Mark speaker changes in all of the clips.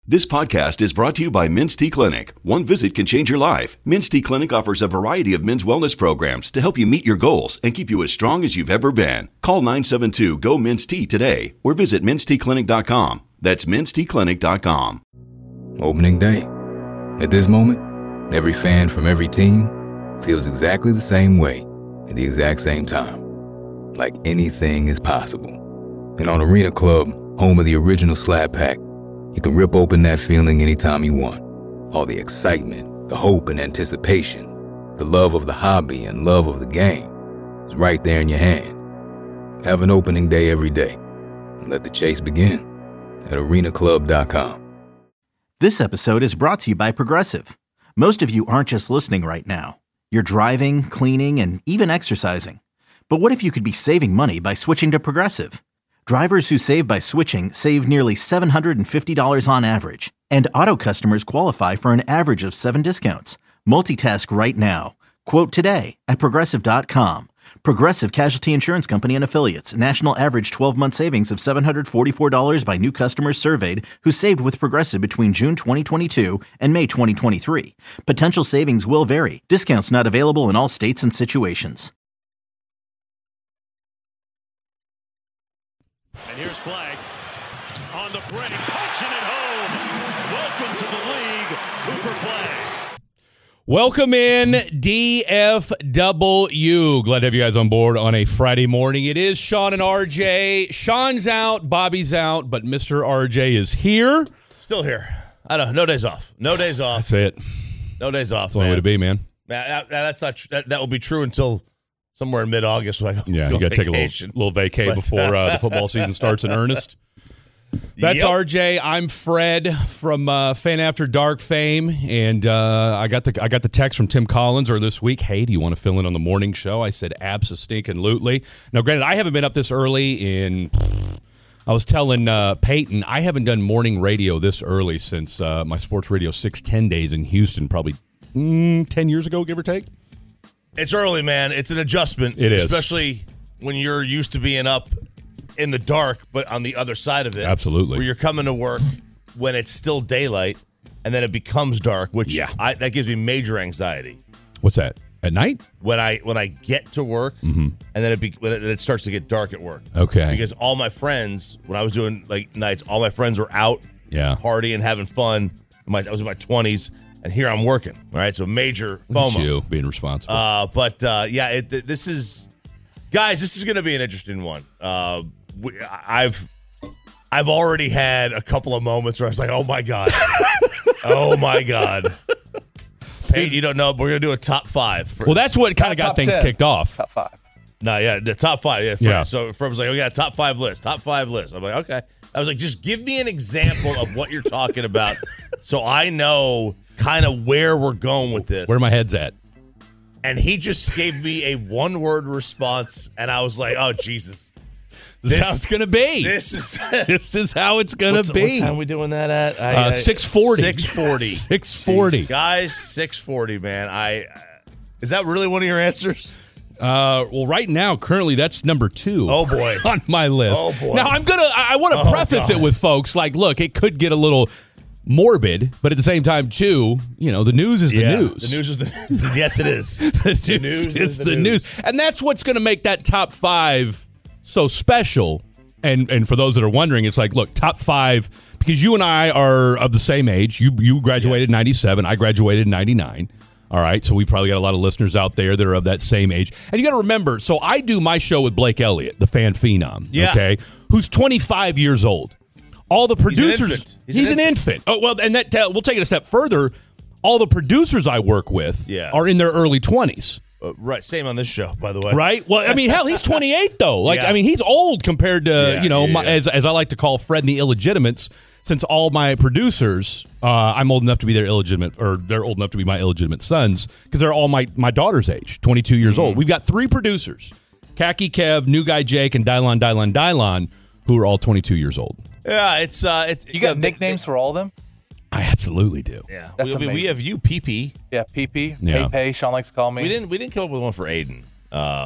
Speaker 1: This podcast is brought to you by Men's T Clinic. One visit can change your life. Men's T Clinic offers a variety of men's wellness programs to help you meet your goals and keep you as strong as you've ever been. Call 972-GO-MEN'S-T today or visit menstclinic.com. That's menstclinic.com.
Speaker 2: Opening day. At this moment, every fan from every team feels exactly the same way at the exact same time. Like anything is possible. And on Arena Club, home of the original Slab Pack, you can rip open that feeling anytime you want. All the excitement, the hope and anticipation, the love of the hobby and love of the game is right there in your hand. Have an opening day every day. And let the chase begin at arenaclub.com.
Speaker 3: This episode is brought to you by Progressive. Most of you aren't just listening right now. You're driving, cleaning, and even exercising. But what if you could be saving money by switching to Progressive? Drivers who save by switching save nearly $750 on average, and auto customers qualify for an average of 7 discounts. Multitask right now. Quote today at Progressive.com. Progressive Casualty Insurance Company and Affiliates. National average 12-month savings of $744 by new customers surveyed who saved with Progressive between June 2022 and May 2023. Potential savings will vary. Discounts not available in all states and situations.
Speaker 4: And here's Flagg on the break, punching it home. Welcome to the league, Cooper Flagg.
Speaker 5: Welcome in, DFW. Glad to have you guys on board on a Friday morning. It is Sean and RJ. Sean's out, Bobby's out, but Mr. RJ is here.
Speaker 6: Still here. I don't know. No days off. No days off.
Speaker 5: That's it.
Speaker 6: No days off.
Speaker 5: That's the only way to be, man.
Speaker 6: That's not. That will be true until somewhere in mid-August when I go.
Speaker 5: Yeah, you got to take a little vacay before the football season starts in earnest. That's RJ. I'm Fred from Fan After Dark fame, and I got the text from Tim Collins earlier this week. Hey, do you want to fill in on the morning show? I said abso-stinkin-lutely. Now, granted, I haven't been up this early in. I was telling Peyton I haven't done morning radio this early since my Sports Radio 610 days in Houston, probably 10 years ago, give or take.
Speaker 6: It's early, man. It's an adjustment.
Speaker 5: It is.
Speaker 6: Especially when you're used to being up in the dark, but on the other side of it.
Speaker 5: Absolutely.
Speaker 6: Where you're coming to work when it's still daylight, and then it becomes dark, which that gives me major anxiety.
Speaker 5: What's that? At night?
Speaker 6: When I get to work, and then when it starts to get dark at work.
Speaker 5: Okay.
Speaker 6: Because all my friends, when I was doing like nights, all my friends were out partying, having fun. I was in my 20s. And here I'm working, all right? So major FOMO.
Speaker 5: You being responsible.
Speaker 6: This is going to be an interesting one. I've already had a couple of moments where I was like, oh, my God. Oh, my God. Hey, you don't know, but we're going to do a top 5.
Speaker 5: Well, that's what kind of got things
Speaker 7: 10.
Speaker 5: kicked off.
Speaker 7: Top 5.
Speaker 6: No, yeah, the top 5.
Speaker 5: Yeah.
Speaker 6: So Fred was like, oh, yeah, top 5 list. I'm like, okay. I was like, just give me an example of what you're talking about so I know kind of where we're going with this.
Speaker 5: Where my head's at.
Speaker 6: And he just gave me a one-word response, and I was like, oh, Jesus.
Speaker 5: This is how it's going to be.
Speaker 6: This is
Speaker 5: how it's going to be.
Speaker 6: What time are we doing that at?
Speaker 5: 6:40.
Speaker 6: 6:40.
Speaker 5: 6:40.
Speaker 6: Guys, 6:40, man. Is that really one of your answers?
Speaker 5: Well, right now, currently, that's number 2.
Speaker 6: Oh, boy.
Speaker 5: On my list.
Speaker 6: Oh, boy.
Speaker 5: Now, I want to preface it with folks like, look, it could get a little morbid, but at the same time, too, the news is the news.
Speaker 6: The news is the yes, it is.
Speaker 5: The news is the news. And that's what's going to make that top 5 so special. And for those that are wondering, it's like, look, top 5, because you and I are of the same age. You graduated in 97. I graduated in 99. All right, so we probably got a lot of listeners out there that are of that same age. And you got to remember, so I do my show with Blake Elliott, the fan phenom, okay, who's 25 years old. All the producers, he's an infant. Oh, well, and we'll take it a step further. All the producers I work with are in their early 20s.
Speaker 6: Right, same on this show, by the way.
Speaker 5: Right? Well, I mean, hell, he's 28, though. I mean, he's old compared to, as I like to call Fred and the illegitimates, since all my producers, I'm old enough to be their illegitimate, or they're old enough to be my illegitimate sons, because they're all my daughter's age, 22 years old. We've got 3 producers, Khaki Kev, New Guy Jake, and Dylon, who are all 22 years old.
Speaker 6: Yeah, it's
Speaker 7: you got nicknames for all of them?
Speaker 5: I absolutely do.
Speaker 6: Yeah,
Speaker 7: That's
Speaker 6: we have you, PP.
Speaker 7: Yeah, PP.
Speaker 5: Yeah.
Speaker 7: Pay, Sean likes to call me.
Speaker 6: We didn't come up with one for Aiden.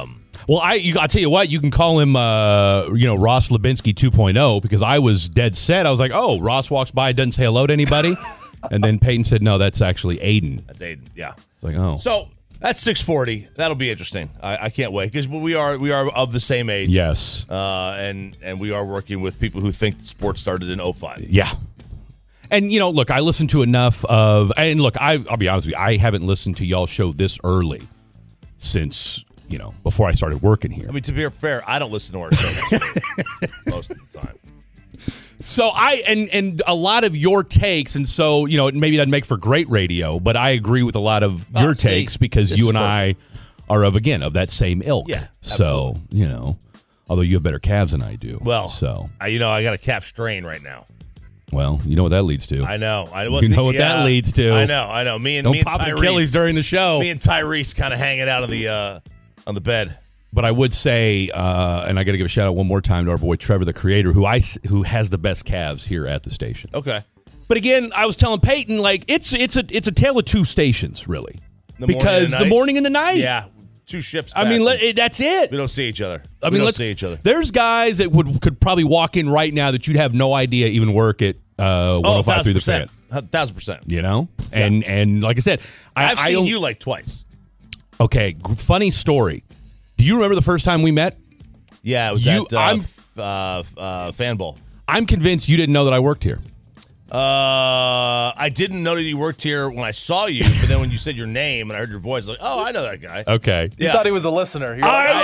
Speaker 5: Well, I'll tell you what, you can call him, Ross Lubinsky 2.0, because I was dead set. I was like, oh, Ross walks by, doesn't say hello to anybody. And then Peyton said, no, that's actually Aiden.
Speaker 6: That's Aiden, yeah.
Speaker 5: It's like, oh.
Speaker 6: So that's 640. That'll be interesting. I can't wait, because we are of the same age.
Speaker 5: Yes.
Speaker 6: And we are working with people who think sports started in 05.
Speaker 5: Yeah. And, look, I listened to enough of, and look, I'll be honest with you, I haven't listened to y'all's show this early since, before I started working here.
Speaker 6: I mean, to be fair, I don't listen to our show most of the time.
Speaker 5: So and a lot of your takes, and so, it maybe doesn't make for great radio, but I agree with a lot of your takes because you and I are of that same ilk.
Speaker 6: Yeah,
Speaker 5: so, although you have better calves than I do.
Speaker 6: Well,
Speaker 5: so
Speaker 6: I got a calf strain right now.
Speaker 5: Well, you know what that leads to.
Speaker 6: I know.
Speaker 5: That leads to.
Speaker 6: I know. Me and
Speaker 5: pop
Speaker 6: Tyrese,
Speaker 5: Achilles during the show.
Speaker 6: Me and Tyrese kind of hanging out on the bed.
Speaker 5: But I would say, and I got to give a shout out one more time to our boy Trevor, the creator, who has the best calves here at the station.
Speaker 6: Okay.
Speaker 5: But again, I was telling Peyton, like it's a tale of two stations, really, because the morning and the night.
Speaker 6: Yeah. Two ships.
Speaker 5: I mean, that's it.
Speaker 6: We don't see each other.
Speaker 5: Let's see each other. There's guys that could probably walk in right now that you'd have no idea even work at 105 through the fan.
Speaker 6: 1,000%.
Speaker 5: And like I said,
Speaker 6: I've seen you like twice.
Speaker 5: Okay, funny story. Do you remember the first time we met?
Speaker 6: Yeah, it was at Fan Bowl.
Speaker 5: I'm convinced you didn't know that I worked here.
Speaker 6: I didn't know that you worked here when I saw you, but then when you said your name and I heard your voice, like, oh, I know that guy.
Speaker 5: Okay.
Speaker 7: You thought he was a listener.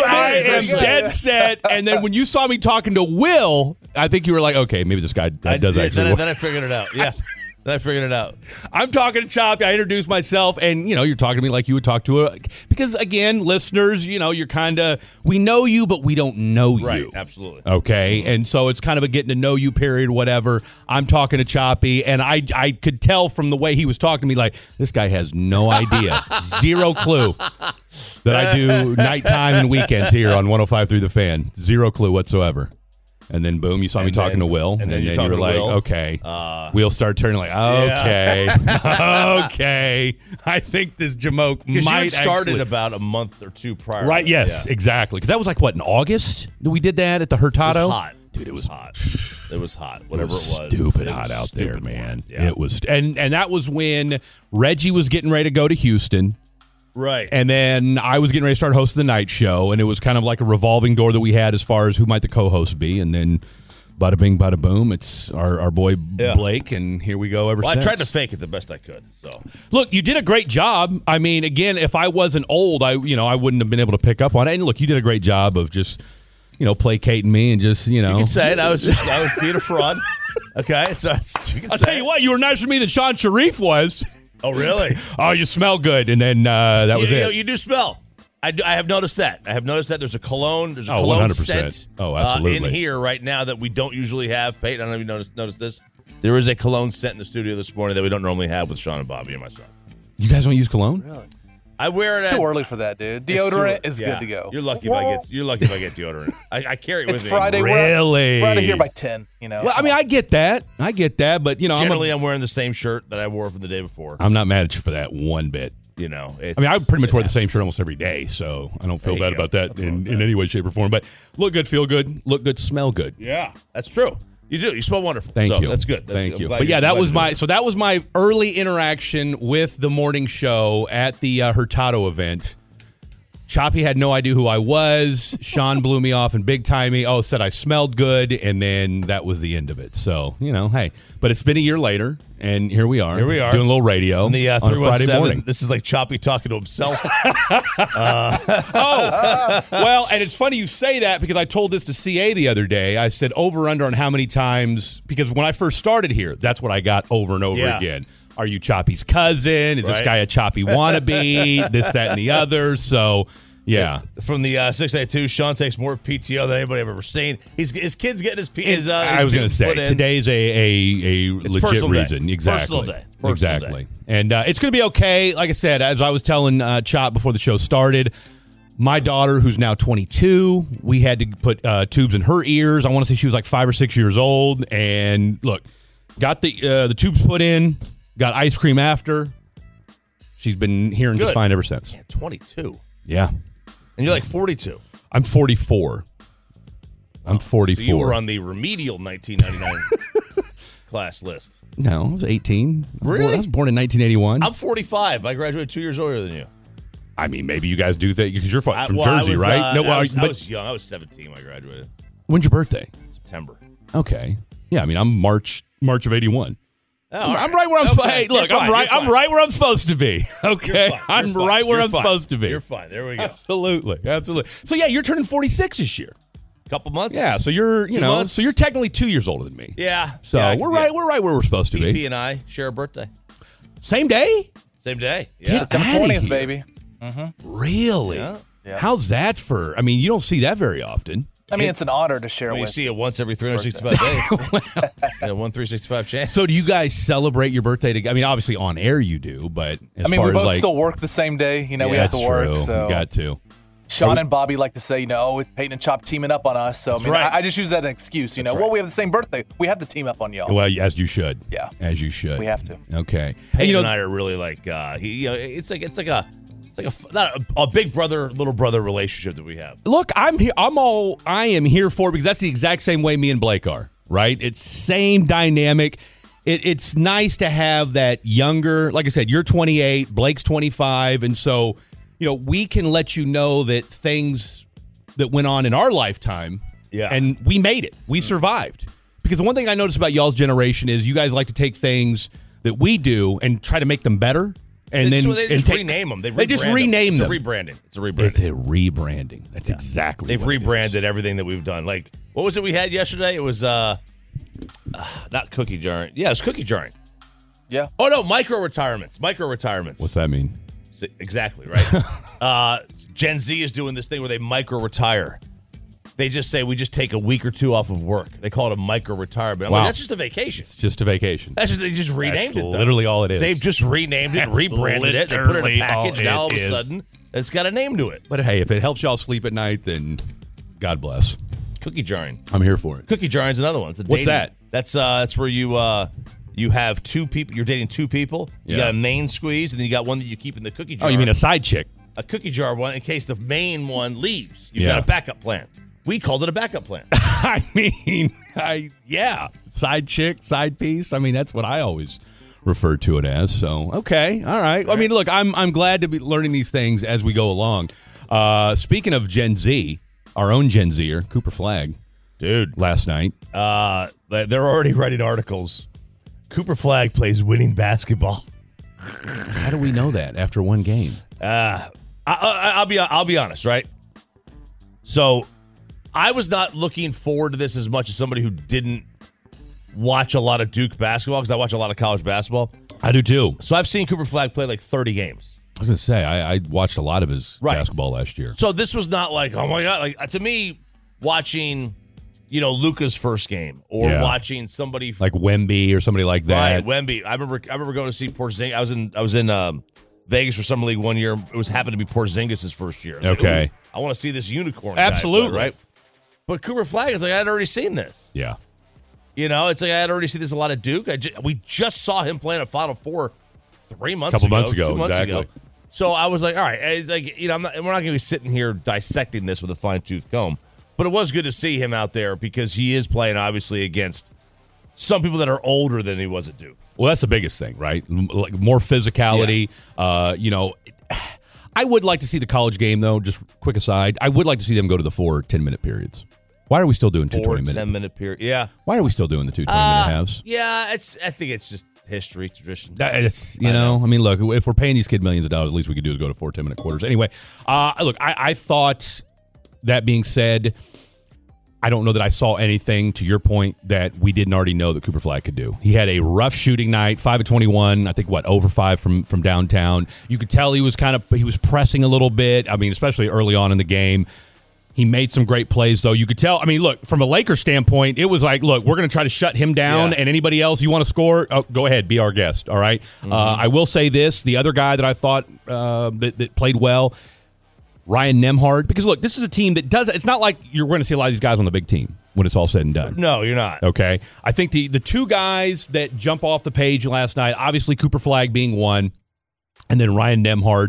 Speaker 5: I am dead set. And then when you saw me talking to Will, I think you were like, okay, maybe this guy does actually work.
Speaker 6: Then I figured it out. Yeah. Then I figured it out.
Speaker 5: I'm talking to Choppy. I introduced myself, and you're talking to me like you would talk to because again, listeners, you're kind of, we know you, but we don't know you.
Speaker 6: Right, absolutely.
Speaker 5: Okay, and so it's kind of a getting to know you period, whatever. I'm talking to Choppy, and I could tell from the way he was talking to me, like, this guy has no idea, zero clue that I do nighttime and weekends here on 105 through the Fan. Zero clue whatsoever. And then, boom, you saw me talking to Will. And then you were like, Will. Okay. We'll start turning like, okay. Yeah. Okay. I think this Jamoke might
Speaker 6: you started about a month or two prior.
Speaker 5: Right, yes, exactly. Because that was like, what, in August that we did that at the Hurtado?
Speaker 6: It was hot. Dude, it was hot. It was hot. Whatever it was.
Speaker 5: Stupid hot out there, man. Yeah. It was. And that was when Reggie was getting ready to go to Houston.
Speaker 6: Right.
Speaker 5: And then I was getting ready to start hosting the night show, and it was kind of like a revolving door that we had as far as who might the co-host be. And then bada bing, bada boom, it's our boy Blake, and here we go ever since.
Speaker 6: I tried to fake it the best I could. So
Speaker 5: look, you did a great job. I mean, again, if I wasn't old, I wouldn't have been able to pick up on it. And look, you did a great job of just placating me and just
Speaker 6: You can say it. I was being a fraud. Okay, so
Speaker 5: I'll tell you what, you were nicer to me than Sean Sharif was.
Speaker 6: Oh, really?
Speaker 5: Oh, you smell good. And then that was it.
Speaker 6: You do smell. I have noticed that. There's a cologne. There's a
Speaker 5: cologne
Speaker 6: 100%. Scent
Speaker 5: absolutely.
Speaker 6: In here right now that we don't usually have. Peyton, I don't know if you noticed this. There is a cologne scent in the studio this morning that we don't normally have with Sean and Bobby and myself.
Speaker 5: You guys don't use cologne?
Speaker 7: Really?
Speaker 6: I wear it.
Speaker 7: It's too early for that, dude. Deodorant is good to go.
Speaker 6: You're lucky if I get deodorant. I carry it with
Speaker 7: it's
Speaker 6: me.
Speaker 7: Friday.
Speaker 5: Really?
Speaker 7: We're out of here by 10.
Speaker 5: Well, I mean, I get that, but
Speaker 6: generally I'm wearing the same shirt that I wore from the day before.
Speaker 5: I'm not mad at you for that one bit.
Speaker 6: I
Speaker 5: pretty much wear the same shirt almost every day, so I don't feel bad about that in any way, shape, or form. But look good, feel good, look good, smell good.
Speaker 6: Yeah, that's true. You do. You smell wonderful.
Speaker 5: Thank you.
Speaker 6: That's good.
Speaker 5: Thank you. But yeah, that was my early interaction with the morning show at the Hurtado event. Choppy had no idea who I was. Sean blew me off and big time me. Said I smelled good, and then that was the end of it. So, hey. But it's been a year later, and here we are. Doing a little radio
Speaker 6: on the
Speaker 5: on a Friday morning.
Speaker 6: This is like Choppy talking to himself.
Speaker 5: Well, and it's funny you say that because I told this to CA the other day. I said over under on how many times, because when I first started here, that's what I got over and over again. Are you Choppy's cousin? Is this guy a Choppy wannabe? This, that, and the other. So, yeah.
Speaker 6: From the 682, Sean takes more PTO than anybody I've ever seen. His kid's getting his
Speaker 5: I was going to say, today's a legit reason.
Speaker 6: Day.
Speaker 5: Exactly.
Speaker 6: Personal day.
Speaker 5: And it's going to be okay. Like I said, as I was telling Chop before the show started, my daughter, who's now 22, we had to put tubes in her ears. I want to say she was like 5 or 6 years old. And look, got the tubes put in. Got ice cream after. She's been hearing just fine ever since.
Speaker 6: Yeah, 22.
Speaker 5: Yeah.
Speaker 6: And you're like 42.
Speaker 5: I'm 44. I'm 44.
Speaker 6: So you were on the remedial 1999 class list.
Speaker 5: No, I was 18.
Speaker 6: Really?
Speaker 5: I was born in 1981.
Speaker 6: I'm 45. I graduated 2 years earlier than you.
Speaker 5: I mean, maybe you guys do that because you're from Jersey,
Speaker 6: I was,
Speaker 5: right?
Speaker 6: I was young. I was 17 when I graduated.
Speaker 5: When's your birthday?
Speaker 6: September.
Speaker 5: Okay. Yeah, I mean, I'm March of 81.
Speaker 6: Oh,
Speaker 5: I'm right where I'm supposed. Hey, look, I'm right where I'm supposed to be. Okay, I'm right where I'm supposed to be.
Speaker 6: You're fine. There we go.
Speaker 5: Absolutely. So yeah, you're turning 46 this year.
Speaker 6: Couple months.
Speaker 5: Yeah, so you're so you're technically 2 years older than me.
Speaker 6: Yeah.
Speaker 5: So we're right where we're supposed to be.
Speaker 6: PP and I share a birthday.
Speaker 5: Same day.
Speaker 6: Same day. Yeah.
Speaker 7: September 20th, baby.
Speaker 5: Really?
Speaker 6: Yeah.
Speaker 5: How's that for? I mean, you don't see that very often.
Speaker 7: I mean, it's an honor to share
Speaker 6: You
Speaker 7: with.
Speaker 6: see it once every 365 days. Yeah, 365 chance.
Speaker 5: So do you guys celebrate your birthday together? I mean, obviously on air you do, but as
Speaker 7: we
Speaker 5: far as
Speaker 7: both still work the same day. You know, we have to work.
Speaker 5: True.
Speaker 7: So
Speaker 5: You got to.
Speaker 7: Sean and Bobby like to say, it's Peyton and Chop teaming up on us. So I mean,
Speaker 6: right.
Speaker 7: I just use that as an excuse. You know,
Speaker 6: right.
Speaker 7: we have the same birthday. We have to team up on y'all.
Speaker 5: Well, as you should.
Speaker 7: Yeah.
Speaker 5: As you should.
Speaker 7: We have to.
Speaker 5: Okay.
Speaker 6: Peyton and I are really like it's like a big brother little brother relationship that we have.
Speaker 5: Look, I am here for it because that's the exact same way me and Blake are, right? It's same dynamic. It's nice to have that younger, like I said, you're 28, Blake's 25, and so, we can let you know that things that went on in our lifetime, and we made it. We survived. Because the one thing I noticed about y'all's generation is you guys like to take things that we do and try to make them better. And
Speaker 6: they just rename them. They just
Speaker 5: rename them.
Speaker 6: It's a rebranding.
Speaker 5: It's a rebranding. That's exactly
Speaker 6: They've
Speaker 5: what
Speaker 6: rebranded everything that we've done. Like, what was it we had yesterday? It was not cookie jarring. Yeah, it was cookie jarring.
Speaker 7: Yeah.
Speaker 6: Oh, no, micro retirements. Micro retirements.
Speaker 5: What's that mean?
Speaker 6: Exactly, right? Gen Z is doing this thing where they micro retire. They just say, we just take a week or two off of work. They call it a micro retirement. I'm like, that's just a vacation.
Speaker 5: It's just a vacation.
Speaker 6: They just renamed it, though.
Speaker 5: Literally all it is.
Speaker 6: They've just renamed it, rebranded it. They put it in a package. Now all of a sudden, it's got a name to it.
Speaker 5: But hey, if it helps y'all sleep at night, then God bless.
Speaker 6: Cookie jarring.
Speaker 5: I'm here for it.
Speaker 6: Cookie jarring is another one.
Speaker 5: What's that?
Speaker 6: That's where you have two people. You're dating two people. You got a main squeeze, and then you got one that you keep in the cookie jar.
Speaker 5: Oh, you mean a side chick?
Speaker 6: A cookie jar one in case the main one leaves. You've got a backup plan. We called it a backup plan.
Speaker 5: I mean, side chick, side piece. I mean, that's what I always refer to it as. So, okay, all right. I mean, look, I'm glad to be learning these things as we go along. Speaking of Gen Z, our own Gen Zer, Cooper Flagg,
Speaker 6: dude,
Speaker 5: last night.
Speaker 6: They're already writing articles. Cooper Flagg plays winning basketball.
Speaker 5: How do we know that after one game?
Speaker 6: I'll be honest, right? So, I was not looking forward to this as much as somebody who didn't watch a lot of Duke basketball because I watch a lot of college basketball.
Speaker 5: I do too.
Speaker 6: So I've seen Cooper Flagg play like 30 games.
Speaker 5: I was going to say, I watched a lot of his basketball last year.
Speaker 6: So this was not like, oh my God. Like, to me, watching, Luka's first game or watching somebody
Speaker 5: like Wemby or somebody like that.
Speaker 6: Right, Wemby. I remember going to see Porzingis. I was in Vegas for Summer League one year. It happened to be Porzingis' first year.
Speaker 5: Okay.
Speaker 6: Like, I want to see this unicorn.
Speaker 5: Absolutely.
Speaker 6: Guy play, right? But Cooper Flagg is like, I had already seen this.
Speaker 5: Yeah.
Speaker 6: It's like I had already seen this a lot of Duke. We just saw him play in a Final Four 3 months
Speaker 5: ago.
Speaker 6: 2 months
Speaker 5: exactly.
Speaker 6: ago. So I was like, all right, we're not going to be sitting here dissecting this with a fine-tooth comb. But it was good to see him out there because he is playing, obviously, against some people that are older than he was at Duke.
Speaker 5: Well, that's the biggest thing, right? Like more physicality. Yeah. I would like to see the college game, though. Just quick aside, I would like to see them go to the 4 10-minute periods. Why are we still doing 2 20-minute?
Speaker 6: 10-minute period. Yeah.
Speaker 5: Why are we still doing the 2 20-minute halves?
Speaker 6: Yeah, I think it's just history, tradition.
Speaker 5: It's I mean, look, if we're paying these kids millions of dollars, the least we could do is go to 4 10-minute quarters. Anyway, look, I thought, that being said, I don't know that I saw anything, to your point, that we didn't already know that Cooper Flagg could do. He had a rough shooting night, 5 of 21, I think, over 5 from downtown. You could tell he was pressing a little bit. I mean, especially early on in the game. He made some great plays, though. You could tell. I mean, look, from a Lakers standpoint, it was like, look, we're going to try to shut him down, and anybody else you want to score, go ahead, be our guest, all right? Mm-hmm. I will say this. The other guy that I thought that played well, Ryan Nembhard, because, look, this is a team that does – it's not like you're going to see a lot of these guys on the big team when it's all said and done.
Speaker 6: No, you're not.
Speaker 5: Okay? I think the two guys that jump off the page last night, obviously Cooper Flagg being one, and then Ryan Nembhard.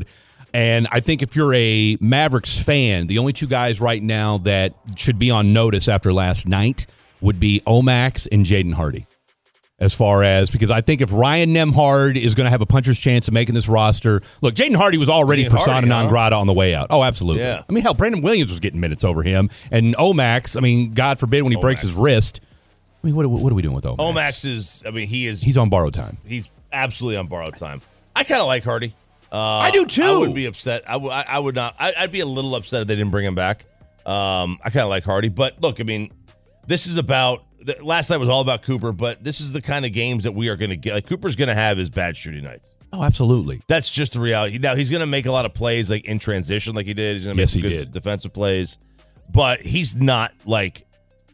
Speaker 5: And I think if you're a Mavericks fan, the only two guys right now that should be on notice after last night would be Omax and Jaden Hardy. As far as, because I think if Ryan Nembhard is going to have a puncher's chance of making this roster, look, Jaden Hardy was already persona non grata on the way out. Oh, absolutely.
Speaker 6: Yeah.
Speaker 5: I mean, hell, Brandon Williams was getting minutes over him. And Omax, I mean, God forbid when he breaks his wrist. I mean, what are we doing with Omax?
Speaker 6: Omax is, I mean,
Speaker 5: he's on borrowed time.
Speaker 6: He's absolutely on borrowed time. I kind of like Hardy.
Speaker 5: I do too.
Speaker 6: I wouldn't be upset. I would not. I'd be a little upset if they didn't bring him back. I kind of like Hardy. But look, I mean, this is about, last night was all about Cooper, but this is the kind of games that we are going to get. Like, Cooper's going to have his bad shooting nights.
Speaker 5: Oh, absolutely.
Speaker 6: That's just the reality. Now, he's going to make a lot of plays like in transition like he did. He's going to make some good defensive plays. But he's not like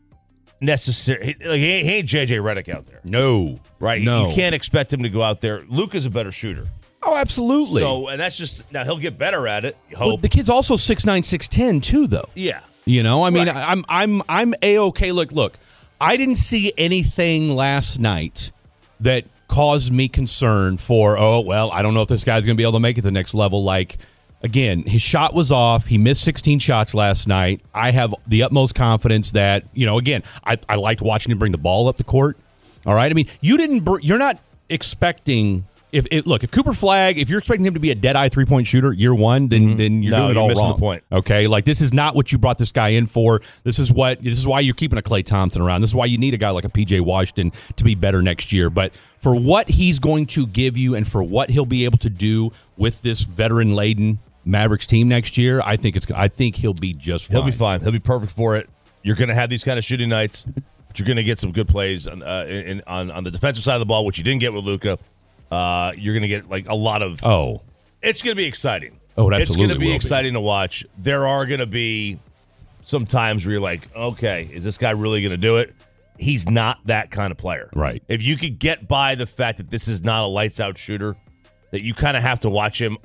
Speaker 6: necessary. Like, he ain't JJ Redick out there.
Speaker 5: No.
Speaker 6: Right?
Speaker 5: No.
Speaker 6: You can't expect him to go out there. Luka's a better shooter.
Speaker 5: Oh, absolutely.
Speaker 6: So, and that's just, now he'll get better at it. You hope.
Speaker 5: Well, the kid's also 6'9", 6'10", too, though.
Speaker 6: Yeah.
Speaker 5: You know, I mean,
Speaker 6: Right.
Speaker 5: I'm A-okay. Look, I didn't see anything last night that caused me concern for, I don't know if this guy's going to be able to make it to the next level. Like, again, his shot was off. He missed 16 shots last night. I have the utmost confidence that, again, I liked watching him bring the ball up the court. All right? I mean, you're not expecting... If Cooper Flagg, if you're expecting him to be a dead-eye three-point shooter year one, then you're doing it all
Speaker 6: missing
Speaker 5: wrong.
Speaker 6: The point.
Speaker 5: Okay, like this is not what you brought this guy in for. This is why you're keeping a Klay Thompson around. This is why you need a guy like a PJ Washington to be better next year. But for what he's going to give you and for what he'll be able to do with this veteran-laden Mavericks team next year, I think he'll be just fine.
Speaker 6: He'll be fine. He'll be perfect for it. You're going to have these kind of shooting nights, but you're going to get some good plays on the defensive side of the ball, which you didn't get with Luka. You're going to get like a lot of.
Speaker 5: Oh,
Speaker 6: it's going to be exciting.
Speaker 5: Oh, it absolutely
Speaker 6: it's going to be
Speaker 5: will
Speaker 6: exciting to watch. There are going to be some times where you're like, okay, is this guy really going to do it? He's not that kind of player.
Speaker 5: Right.
Speaker 6: If you could get by the fact that this is not a lights out shooter, that you kind of have to watch him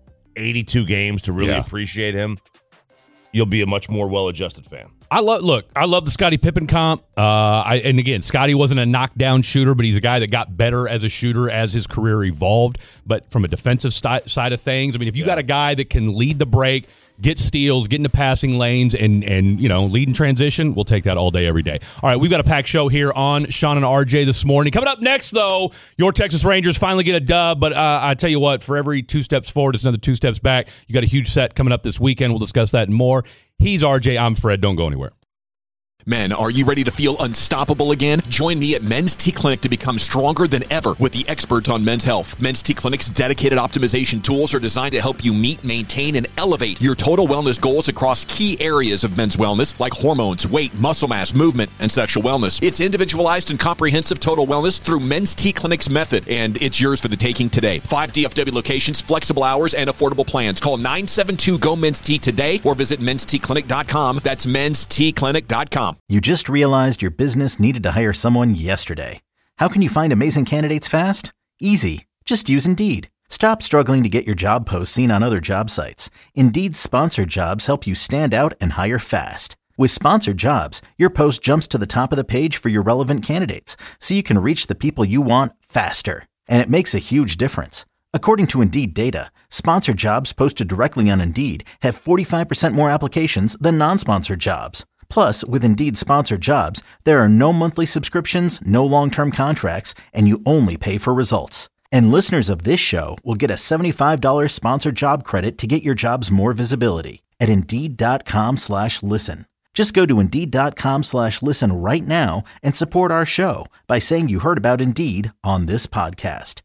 Speaker 6: 82 games to really appreciate him, you'll be a much more well-adjusted fan.
Speaker 5: I love the Scottie Pippen comp. And again, Scottie wasn't a knockdown shooter, but he's a guy that got better as a shooter as his career evolved. But from a defensive side of things, I mean, if you got a guy that can lead the break, get steals, get into passing lanes, and lead in transition, we'll take that all day, every day. All right, we've got a packed show here on Sean and RJ this morning. Coming up next, though, your Texas Rangers finally get a dub. But I tell you what, for every 2 steps forward, it's another 2 steps back. You got a huge set coming up this weekend. We'll discuss that and more. He's RJ. I'm Fred. Don't go anywhere.
Speaker 8: Men, are you ready to feel unstoppable again? Join me at Men's T Clinic to become stronger than ever with the experts on men's health. Men's T Clinic's dedicated optimization tools are designed to help you meet, maintain, and elevate your total wellness goals across key areas of men's wellness like hormones, weight, muscle mass, movement, and sexual wellness. It's individualized and comprehensive total wellness through Men's T Clinic's method, and it's yours for the taking today. 5 DFW locations, flexible hours, and affordable plans. Call 972-GO-MEN'S-T today or visit menstclinic.com. That's menstclinic.com.
Speaker 3: You just realized your business needed to hire someone yesterday. How can you find amazing candidates fast? Easy. Just use Indeed. Stop struggling to get your job posts seen on other job sites. Indeed's sponsored jobs help you stand out and hire fast. With sponsored jobs, your post jumps to the top of the page for your relevant candidates, so you can reach the people you want faster. And it makes a huge difference. According to Indeed data, sponsored jobs posted directly on Indeed have 45% more applications than non-sponsored jobs. Plus, with Indeed sponsored jobs, there are no monthly subscriptions, no long-term contracts, and you only pay for results. And listeners of this show will get a $75 sponsored job credit to get your jobs more visibility at Indeed.com/listen. Just go to Indeed.com/listen right now and support our show by saying you heard about Indeed on this podcast.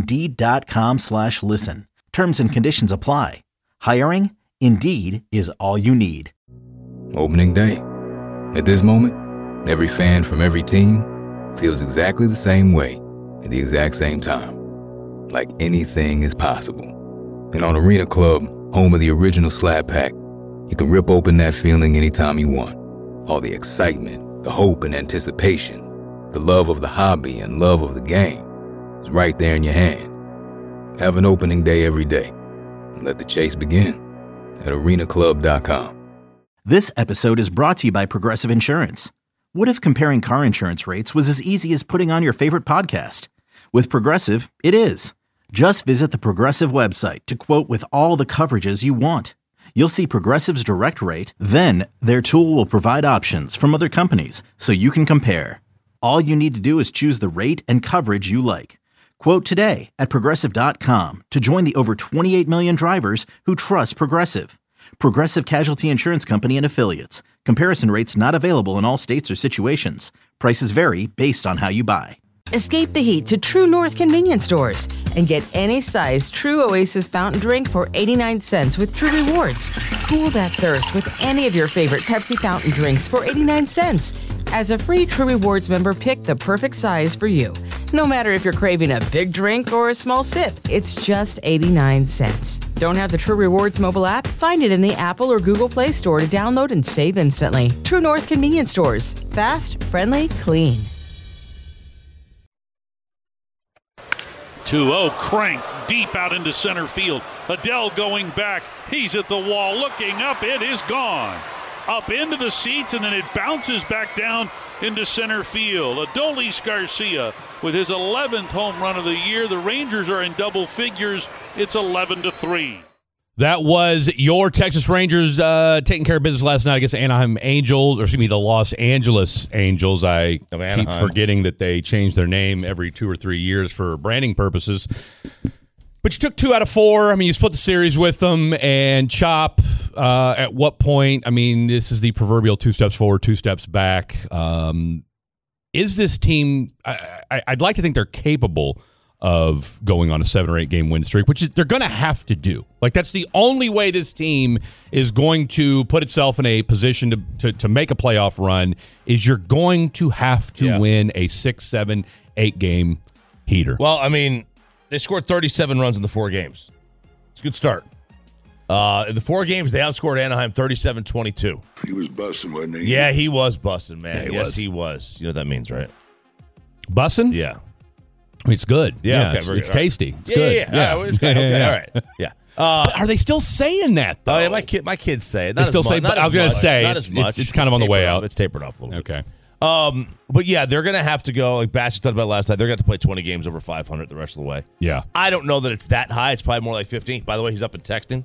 Speaker 3: Indeed.com/listen. Terms and conditions apply. Hiring? Indeed is all you need.
Speaker 2: Opening day. At this moment, every fan from every team feels exactly the same way at the exact same time. Like anything is possible. And on Arena Club, home of the original Slab Pack, you can rip open that feeling anytime you want. All the excitement, the hope and anticipation, the love of the hobby and love of the game is right there in your hand. Have an opening day every day. And let the chase begin at arenaclub.com.
Speaker 3: This episode is brought to you by Progressive Insurance. What if comparing car insurance rates was as easy as putting on your favorite podcast? With Progressive, it is. Just visit the Progressive website to quote with all the coverages you want. You'll see Progressive's direct rate, then their tool will provide options from other companies so you can compare. All you need to do is choose the rate and coverage you like. Quote today at Progressive.com to join the over 28 million drivers who trust Progressive. Progressive Casualty Insurance Company and Affiliates. Comparison rates not available in all states or situations. Prices vary based on how you buy.
Speaker 9: Escape the heat to True North convenience stores and get any size True Oasis fountain drink for 89 cents with True Rewards. Cool that thirst with any of your favorite Pepsi fountain drinks for 89 cents. As a free True Rewards member, pick the perfect size for you. No matter if you're craving a big drink or a small sip, it's just 89 cents. Don't have the True Rewards mobile app? Find it in the Apple or Google Play Store to download and save instantly. True North convenience stores. Fast, friendly, clean.
Speaker 4: 2-0 cranked deep out into center field. Adele going back. He's at the wall looking up. It is gone. Up into the seats, and then it bounces back down into center field. Adolis Garcia with his 11th home run of the year. The Rangers are in double figures. It's 11-3.
Speaker 5: That was your Texas Rangers taking care of business last night against the Anaheim Angels, or excuse me, the Los Angeles Angels. I keep forgetting that they change their name every 2 or 3 years for branding purposes. But you took 2 out of 4. I mean, you split the series with them, and Chop, at what point? I mean, this is the proverbial 2 steps forward, 2 steps back. Is this team, I'd like to think they're capable of going on a 7 or 8 game win streak, which is, they're going to have to do. Like, that's the only way this team is going to put itself in a position to make a playoff run, is you're going to have to win a 6, 7, 8 game heater.
Speaker 6: Well, I mean, they scored 37 runs in the 4 games. It's a good start. In the 4 games, they outscored Anaheim 37-22.
Speaker 10: He was busting, wasn't he?
Speaker 6: Yeah, he was busting, man.
Speaker 5: Yeah,
Speaker 6: he was. You know what that means, right?
Speaker 5: Bussin'?
Speaker 6: Yeah.
Speaker 5: It's good.
Speaker 6: Yeah,
Speaker 5: okay, it's tasty. It's good.
Speaker 6: Yeah. Okay, all right. Yeah.
Speaker 5: Are they still saying that, though?
Speaker 6: Oh, yeah, my kids say it.
Speaker 5: They still say, I was going to say,
Speaker 6: not as much.
Speaker 5: It's kind of on the way out.
Speaker 6: It's tapered off a little bit.
Speaker 5: Okay.
Speaker 6: But yeah, they're going to have to go, like Bash talked about last night, they're going to have to play 20 games over 500 the rest of the way.
Speaker 5: Yeah.
Speaker 6: I don't know that it's that high. It's probably more like 15. By the way, he's up in texting.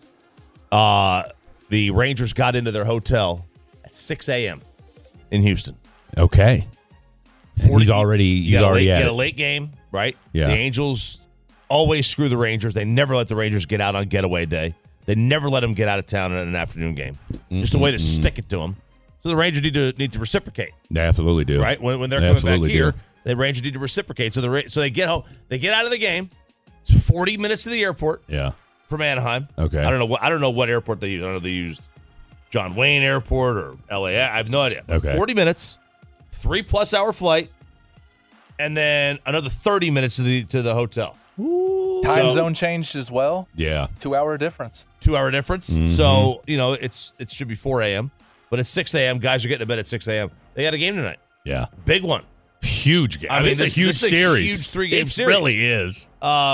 Speaker 6: The Rangers got into their hotel at 6 a.m. in Houston.
Speaker 5: Okay. He's already at it.
Speaker 6: Get a late game, right?
Speaker 5: Yeah.
Speaker 6: The Angels always screw the Rangers. They never let the Rangers get out on getaway day. They never let them get out of town in an afternoon game. Just a way to stick it to them. So the Rangers need to reciprocate.
Speaker 5: They absolutely do.
Speaker 6: Right? When they're coming back here, the Rangers need to reciprocate. So they get home. They get out of the game. It's 40 minutes to the airport.
Speaker 5: Yeah.
Speaker 6: From Anaheim.
Speaker 5: Okay.
Speaker 6: I don't know what airport they used. I don't know if they used John Wayne Airport or LAX. I have no idea.
Speaker 5: Okay.
Speaker 6: 40 minutes, 3+ hour flight, and then another 30 minutes to the hotel.
Speaker 7: Time zone changed as well.
Speaker 5: Yeah.
Speaker 7: 2 hour difference.
Speaker 6: 2 hour difference.
Speaker 5: Mm-hmm.
Speaker 6: So, it should be 4 a.m. But it's 6 a.m. Guys are getting to bed at 6 a.m. They got a game tonight.
Speaker 5: Yeah.
Speaker 6: Big one.
Speaker 5: Huge game.
Speaker 6: I mean,
Speaker 5: it's a huge series.
Speaker 6: Huge 3-game series.
Speaker 5: It really is.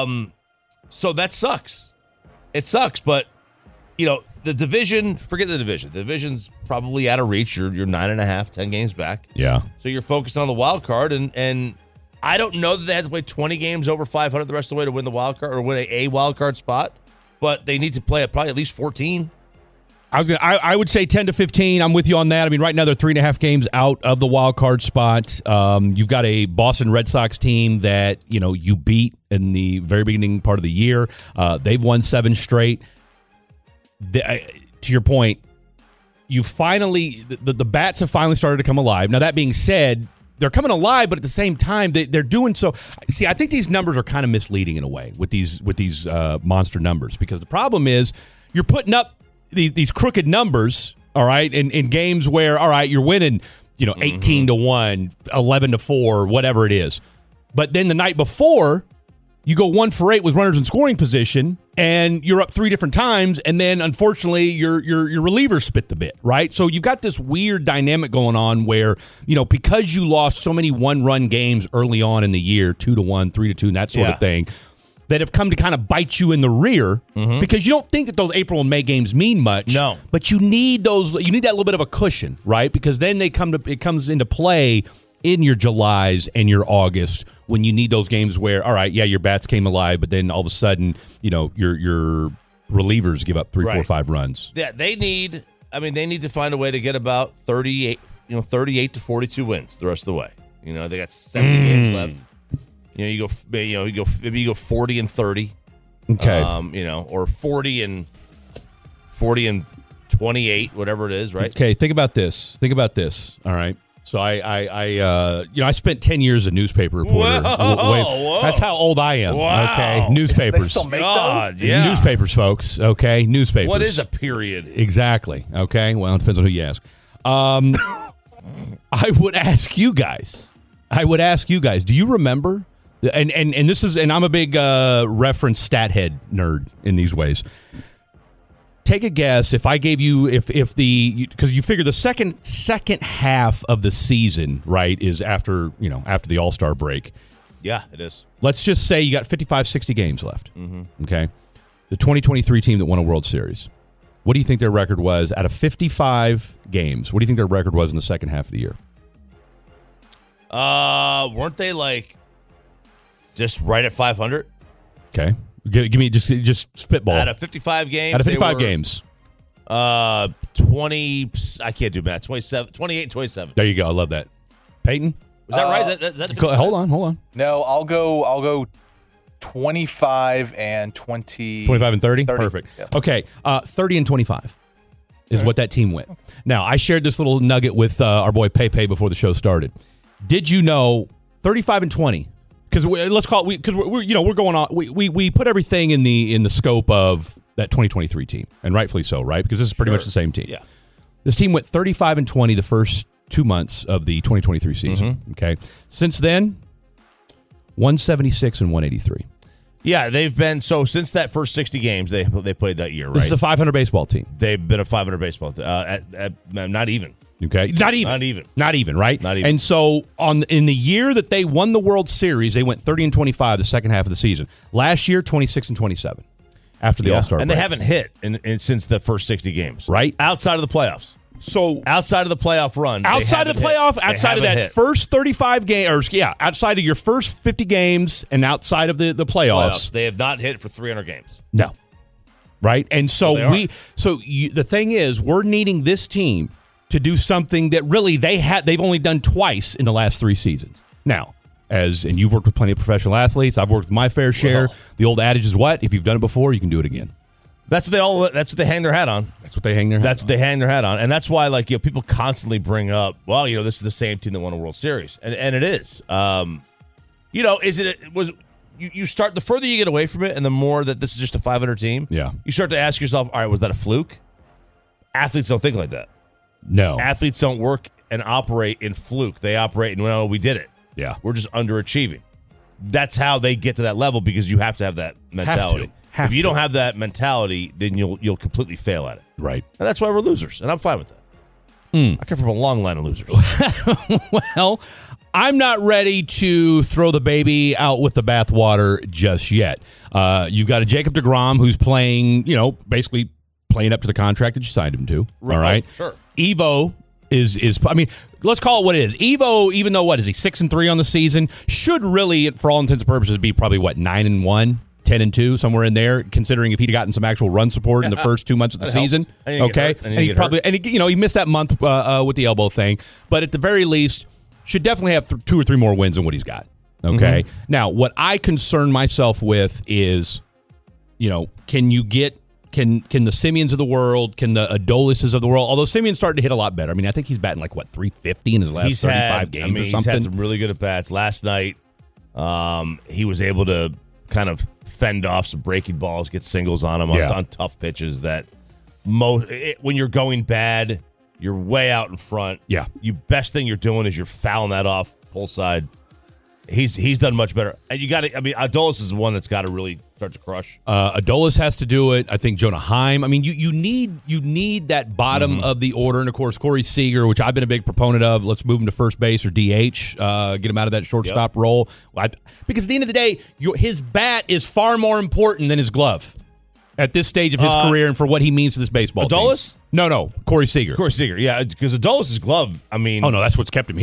Speaker 6: So that sucks. It sucks, but the division, forget the division. The division's probably out of reach. You're 9.5, 10 games back.
Speaker 5: Yeah.
Speaker 6: So you're focused on the wild card, and I don't know that they have to play 20 games over 500 the rest of the way to win the wild card or win a wild card spot, but they need to play probably at least 14.
Speaker 5: I would say 10 to 15. I'm with you on that. I mean, right now they're 3.5 games out of the wild card spot. You've got a Boston Red Sox team that you beat in the very beginning part of the year. They've won 7 straight. To your point, you finally the bats have finally started to come alive. Now that being said, they're coming alive, but at the same time they're doing so. See, I think these numbers are kind of misleading in a way with these monster numbers, because the problem is you're putting up these crooked numbers, all right, in games where, all right, you're winning, 18-1, 11-4, whatever it is. But then the night before, you go 1 for 8 with runners in scoring position, and you're up 3 different times, and then unfortunately your relievers spit the bit, right? So you've got this weird dynamic going on where, because you lost so many 1-run games early on in the year, 2-1, 3-2, and that sort of thing, that have come to kind of bite you in the rear, because you don't think that those April and May games mean much.
Speaker 6: No.
Speaker 5: But you need that little bit of a cushion, right? Because then it comes into play in your Julys and your August when you need those games where, all right, yeah, your bats came alive, but then all of a sudden, your relievers give up 3, 4, 5 runs.
Speaker 6: Yeah, they need to find a way to get about 38 to 42 wins the rest of the way. They got 70 games left. You go 40 and 30.
Speaker 5: Okay.
Speaker 6: Or 40 and 28, whatever it is, right?
Speaker 5: Okay, think about this. All right. So I spent 10 years as a newspaper reporter.
Speaker 6: Whoa.
Speaker 5: That's how old I am.
Speaker 6: Wow.
Speaker 5: Okay, newspapers.
Speaker 7: They still make those?
Speaker 6: Yeah.
Speaker 5: Newspapers, folks. Okay, newspapers.
Speaker 6: What is a period?
Speaker 5: Exactly. Okay. Well, it depends on who you ask. I would ask you guys. Do you remember? And this is, and I'm a big reference stat head nerd in these ways. Take a guess if I gave you because you figure the second half of the season, right, is after the All-Star break.
Speaker 6: Yeah, it is.
Speaker 5: Let's just say you got 55, 60 games left.
Speaker 6: Mm-hmm.
Speaker 5: Okay. The 2023 team that won a World Series. What do you think their record was out of 55 games? What do you think their record was in the second half of the year?
Speaker 6: Weren't they like just right at 500?
Speaker 5: Okay. Give me just spitball.
Speaker 6: Out of 55 games?
Speaker 5: Out of 55 games.
Speaker 6: 20, I can't do math, 27, 28 and 27.
Speaker 5: There you go. I love that. Peyton?
Speaker 6: Was that right? Is that
Speaker 5: Hold on.
Speaker 7: No, I'll go 25 and 20.
Speaker 5: 25 and 30?
Speaker 7: 30.
Speaker 5: Perfect.
Speaker 7: Yeah.
Speaker 5: Okay. 30 and 25 is what that team went. Now, I shared this little nugget with our boy Pepe before the show started. Did you know 35 and 20? Because let's call it, because we're going on. We put everything in the scope of that 2023 team, and rightfully so, right? Because this is pretty much the same team.
Speaker 6: Yeah.
Speaker 5: This team went 35 and 20 the first 2 months of the 2023 season.
Speaker 6: Mm-hmm.
Speaker 5: Okay. Since then, 176 and 183.
Speaker 6: Yeah, they've been since that first 60 games they played that year, right?
Speaker 5: This is a 500 baseball team.
Speaker 6: They've been a 500 baseball team. Not even.
Speaker 5: Okay, not even, right?
Speaker 6: Not even.
Speaker 5: And so in the year that they won the World Series, they went 30 and 25 the second half of the season. Last year, 26 and 27 after the All-Star break.
Speaker 6: And they haven't hit since the first 60 games,
Speaker 5: right?
Speaker 6: Outside of the playoffs.
Speaker 5: So
Speaker 6: outside of the playoff run,
Speaker 5: outside of that first 35 games, outside of your first 50 games, and outside of the playoffs,
Speaker 6: they have not hit for 300 games.
Speaker 5: No, right? And so the thing is, we're needing this team to do something that really they've only done twice in the last 3 seasons. Now, and you've worked with plenty of professional athletes, I've worked with my fair share. The old adage is what? If you've done it before, you can do it again.
Speaker 6: That's what they hang their hat on.
Speaker 5: That's what they hang their hat on. And that's why people constantly bring up, this is the same team that won a World Series. And it is. You start, the further you get away from it and the more that this is just a 500 team, you start to ask yourself, all right, was that a fluke? Athletes don't think like that. No.
Speaker 6: Athletes don't work and operate in fluke. They operate in, well, we did it.
Speaker 5: Yeah.
Speaker 6: We're just underachieving. That's how they get to that level, because you have to have that mentality. If you don't have that mentality, then you'll completely fail at it.
Speaker 5: Right.
Speaker 6: And that's why we're losers, and I'm fine with that. I come from a long line of losers.
Speaker 5: Well, I'm not ready to throw the baby out with the bathwater just yet. You've got a Jacob deGrom who's playing, basically playing up to the contract that you signed him to. All right.
Speaker 6: Sure.
Speaker 5: Evo is let's call it what it is. Evo, even though is he 6-3 on the season, should really, for all intents and purposes, be probably 9-1, 10-2, somewhere in there. Considering if he'd gotten some actual run support in the first 2 months of the season, okay, he missed that month with the elbow thing, but at the very least, should definitely have 2 or 3 more wins than what he's got. Okay, now what I concern myself with is, can you get. Can the Simeons of the world, can the Adolises of the world, although Simeon's starting to hit a lot better. I think he's batting 350 in his last 35 games or something.
Speaker 6: He's had some really good at-bats. Last night, he was able to kind of fend off some breaking balls, get singles on him on tough pitches that when you're going bad, you're way out in front.
Speaker 5: Yeah.
Speaker 6: Best thing you're doing is you're fouling that off pull side. He's done much better. And Adolis is the one that's got to really start to crush.
Speaker 5: Adolis has to do it. I think Jonah Heim. You need that bottom of the order. And, of course, Corey Seager, which I've been a big proponent of. Let's move him to first base or DH. Get him out of that shortstop role. Because at the end of the day, his bat is far more important than his glove at this stage of his career and for what he means to this baseball
Speaker 6: team. Adolis?
Speaker 5: No. Corey Seager.
Speaker 6: Yeah, because Adolis' glove,
Speaker 5: Oh, no, that's what's kept him here.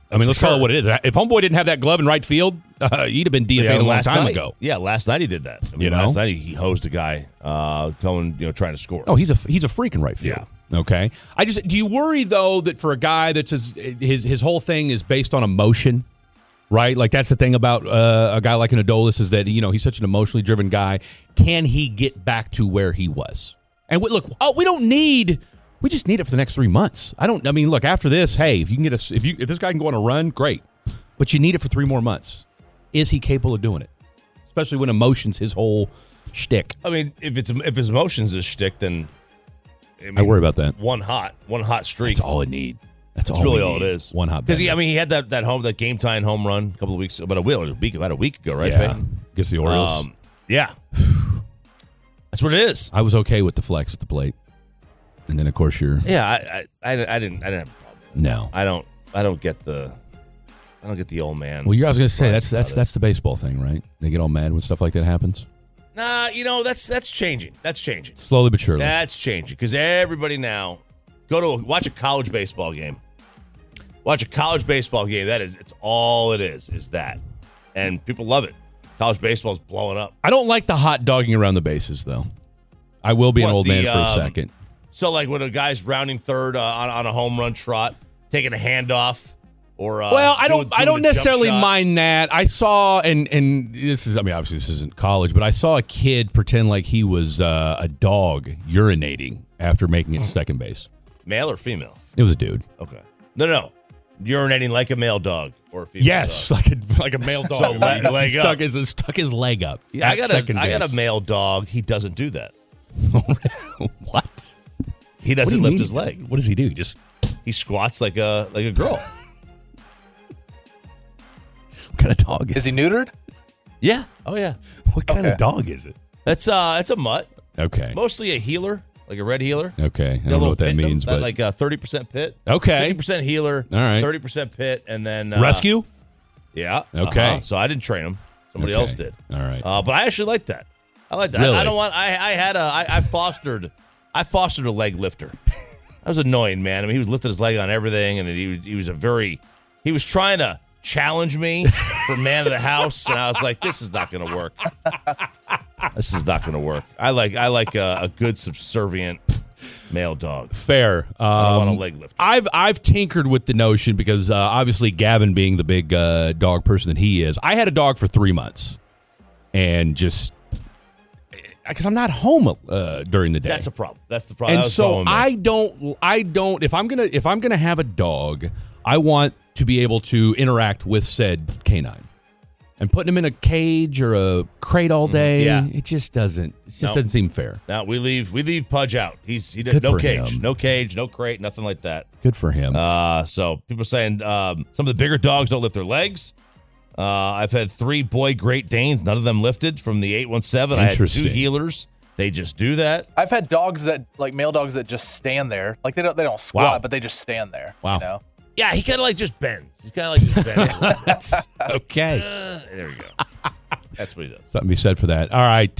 Speaker 5: I mean, let's call it what it is. If Homeboy didn't have that glove in right field, he'd have been DFA'd a long time ago.
Speaker 6: Yeah, last night he did that. I mean, last night he hosed a guy going, trying to score.
Speaker 5: Oh, he's a freak in right field. Yeah. Okay. Do you worry though that for a guy that's his whole thing is based on emotion, right? Like that's the thing about a guy like an Adolis is that he's such an emotionally driven guy. Can he get back to where he was? And we just need it for the next 3 months. Look, after this, hey, if you can if this guy can go on a run, great. But you need it for 3 more months. Is he capable of doing it? Especially when emotion's his whole shtick.
Speaker 6: I mean, if his emotion's his shtick, then
Speaker 5: I worry about that.
Speaker 6: One hot streak.
Speaker 5: That's all it need. That's
Speaker 6: really all it is.
Speaker 5: One hot.
Speaker 6: Because he had that game time home run a couple of weeks, about a week ago, right?
Speaker 5: Yeah. Against the Orioles.
Speaker 6: Yeah. That's what it is.
Speaker 5: I was okay with the flex at the plate. And then, of course, you're...
Speaker 6: Yeah, I didn't have a problem.
Speaker 5: No.
Speaker 6: I don't get the old man.
Speaker 5: Well, I was going to say, that's the baseball thing, right? They get all mad when stuff like that happens?
Speaker 6: Nah, that's changing. That's changing.
Speaker 5: Slowly but surely.
Speaker 6: That's changing. Because everybody now, watch a college baseball game. Watch a college baseball game. It's all it is that. And people love it. College baseball's blowing up.
Speaker 5: I don't like the hot dogging around the bases, though. I will be an old man for a second.
Speaker 6: So, like when a guy's rounding third on a home run trot, taking a handoff, or
Speaker 5: I don't necessarily mind that. I saw and this is obviously this isn't college, but I saw a kid pretend like he was a dog urinating after making it to second base.
Speaker 6: Male or female?
Speaker 5: It was a dude.
Speaker 6: Okay. No. Urinating like a male dog or a female
Speaker 5: yes,
Speaker 6: dog.
Speaker 5: like a male dog.
Speaker 6: So
Speaker 5: stuck his leg up.
Speaker 6: Yeah, I got a male dog. He doesn't do that.
Speaker 5: What?
Speaker 6: He doesn't lift his leg.
Speaker 5: What does he do?
Speaker 6: He squats like a girl.
Speaker 5: What kind of dog is
Speaker 7: he neutered?
Speaker 6: Yeah. Oh yeah.
Speaker 5: What kind of dog is it?
Speaker 6: It's a mutt.
Speaker 5: Okay.
Speaker 6: Mostly a healer, like a red healer.
Speaker 5: Okay. I don't know what that means, but
Speaker 6: like a 30% pit.
Speaker 5: Okay.
Speaker 6: 50% healer.
Speaker 5: All right.
Speaker 6: 30% pit, and then
Speaker 5: rescue.
Speaker 6: Yeah.
Speaker 5: Okay.
Speaker 6: So I didn't train him. Somebody else did.
Speaker 5: All right.
Speaker 6: But I actually like that. I like that.
Speaker 5: Really?
Speaker 6: I don't want. I fostered a leg lifter. That was annoying, man. I mean, he was lifting his leg on everything, and he was trying to challenge me for man of the house, and I was like, this is not going to work. This is not going to work. I like a good subservient male dog.
Speaker 5: Fair.
Speaker 6: I don't want a leg lifter.
Speaker 5: I've tinkered with the notion because obviously Gavin being the big dog person that he is, I had a dog for 3 months, and just. Because I'm not home during the day.
Speaker 6: That's a problem. That's the problem.
Speaker 5: And so I don't. If I'm gonna have a dog, I want to be able to interact with said canine. And putting him in a cage or a crate all day, it just doesn't. Doesn't seem fair.
Speaker 6: Now we leave Pudge out. He did
Speaker 5: Good
Speaker 6: no
Speaker 5: for
Speaker 6: cage,
Speaker 5: him.
Speaker 6: no cage, no crate, nothing like that.
Speaker 5: Good for him.
Speaker 6: So people saying some of the bigger dogs don't lift their legs. I've had 3 boy Great Danes, none of them lifted from the 817. I had 2 healers. They just do that.
Speaker 7: I've had dogs male dogs that just stand there. Like they don't squat, but they just stand there.
Speaker 5: Wow.
Speaker 7: You know?
Speaker 6: Yeah, he kind of like just bends. He's kind of like just bends.
Speaker 5: That's okay.
Speaker 6: There we go. That's what he does.
Speaker 5: Something to be said for that. All right.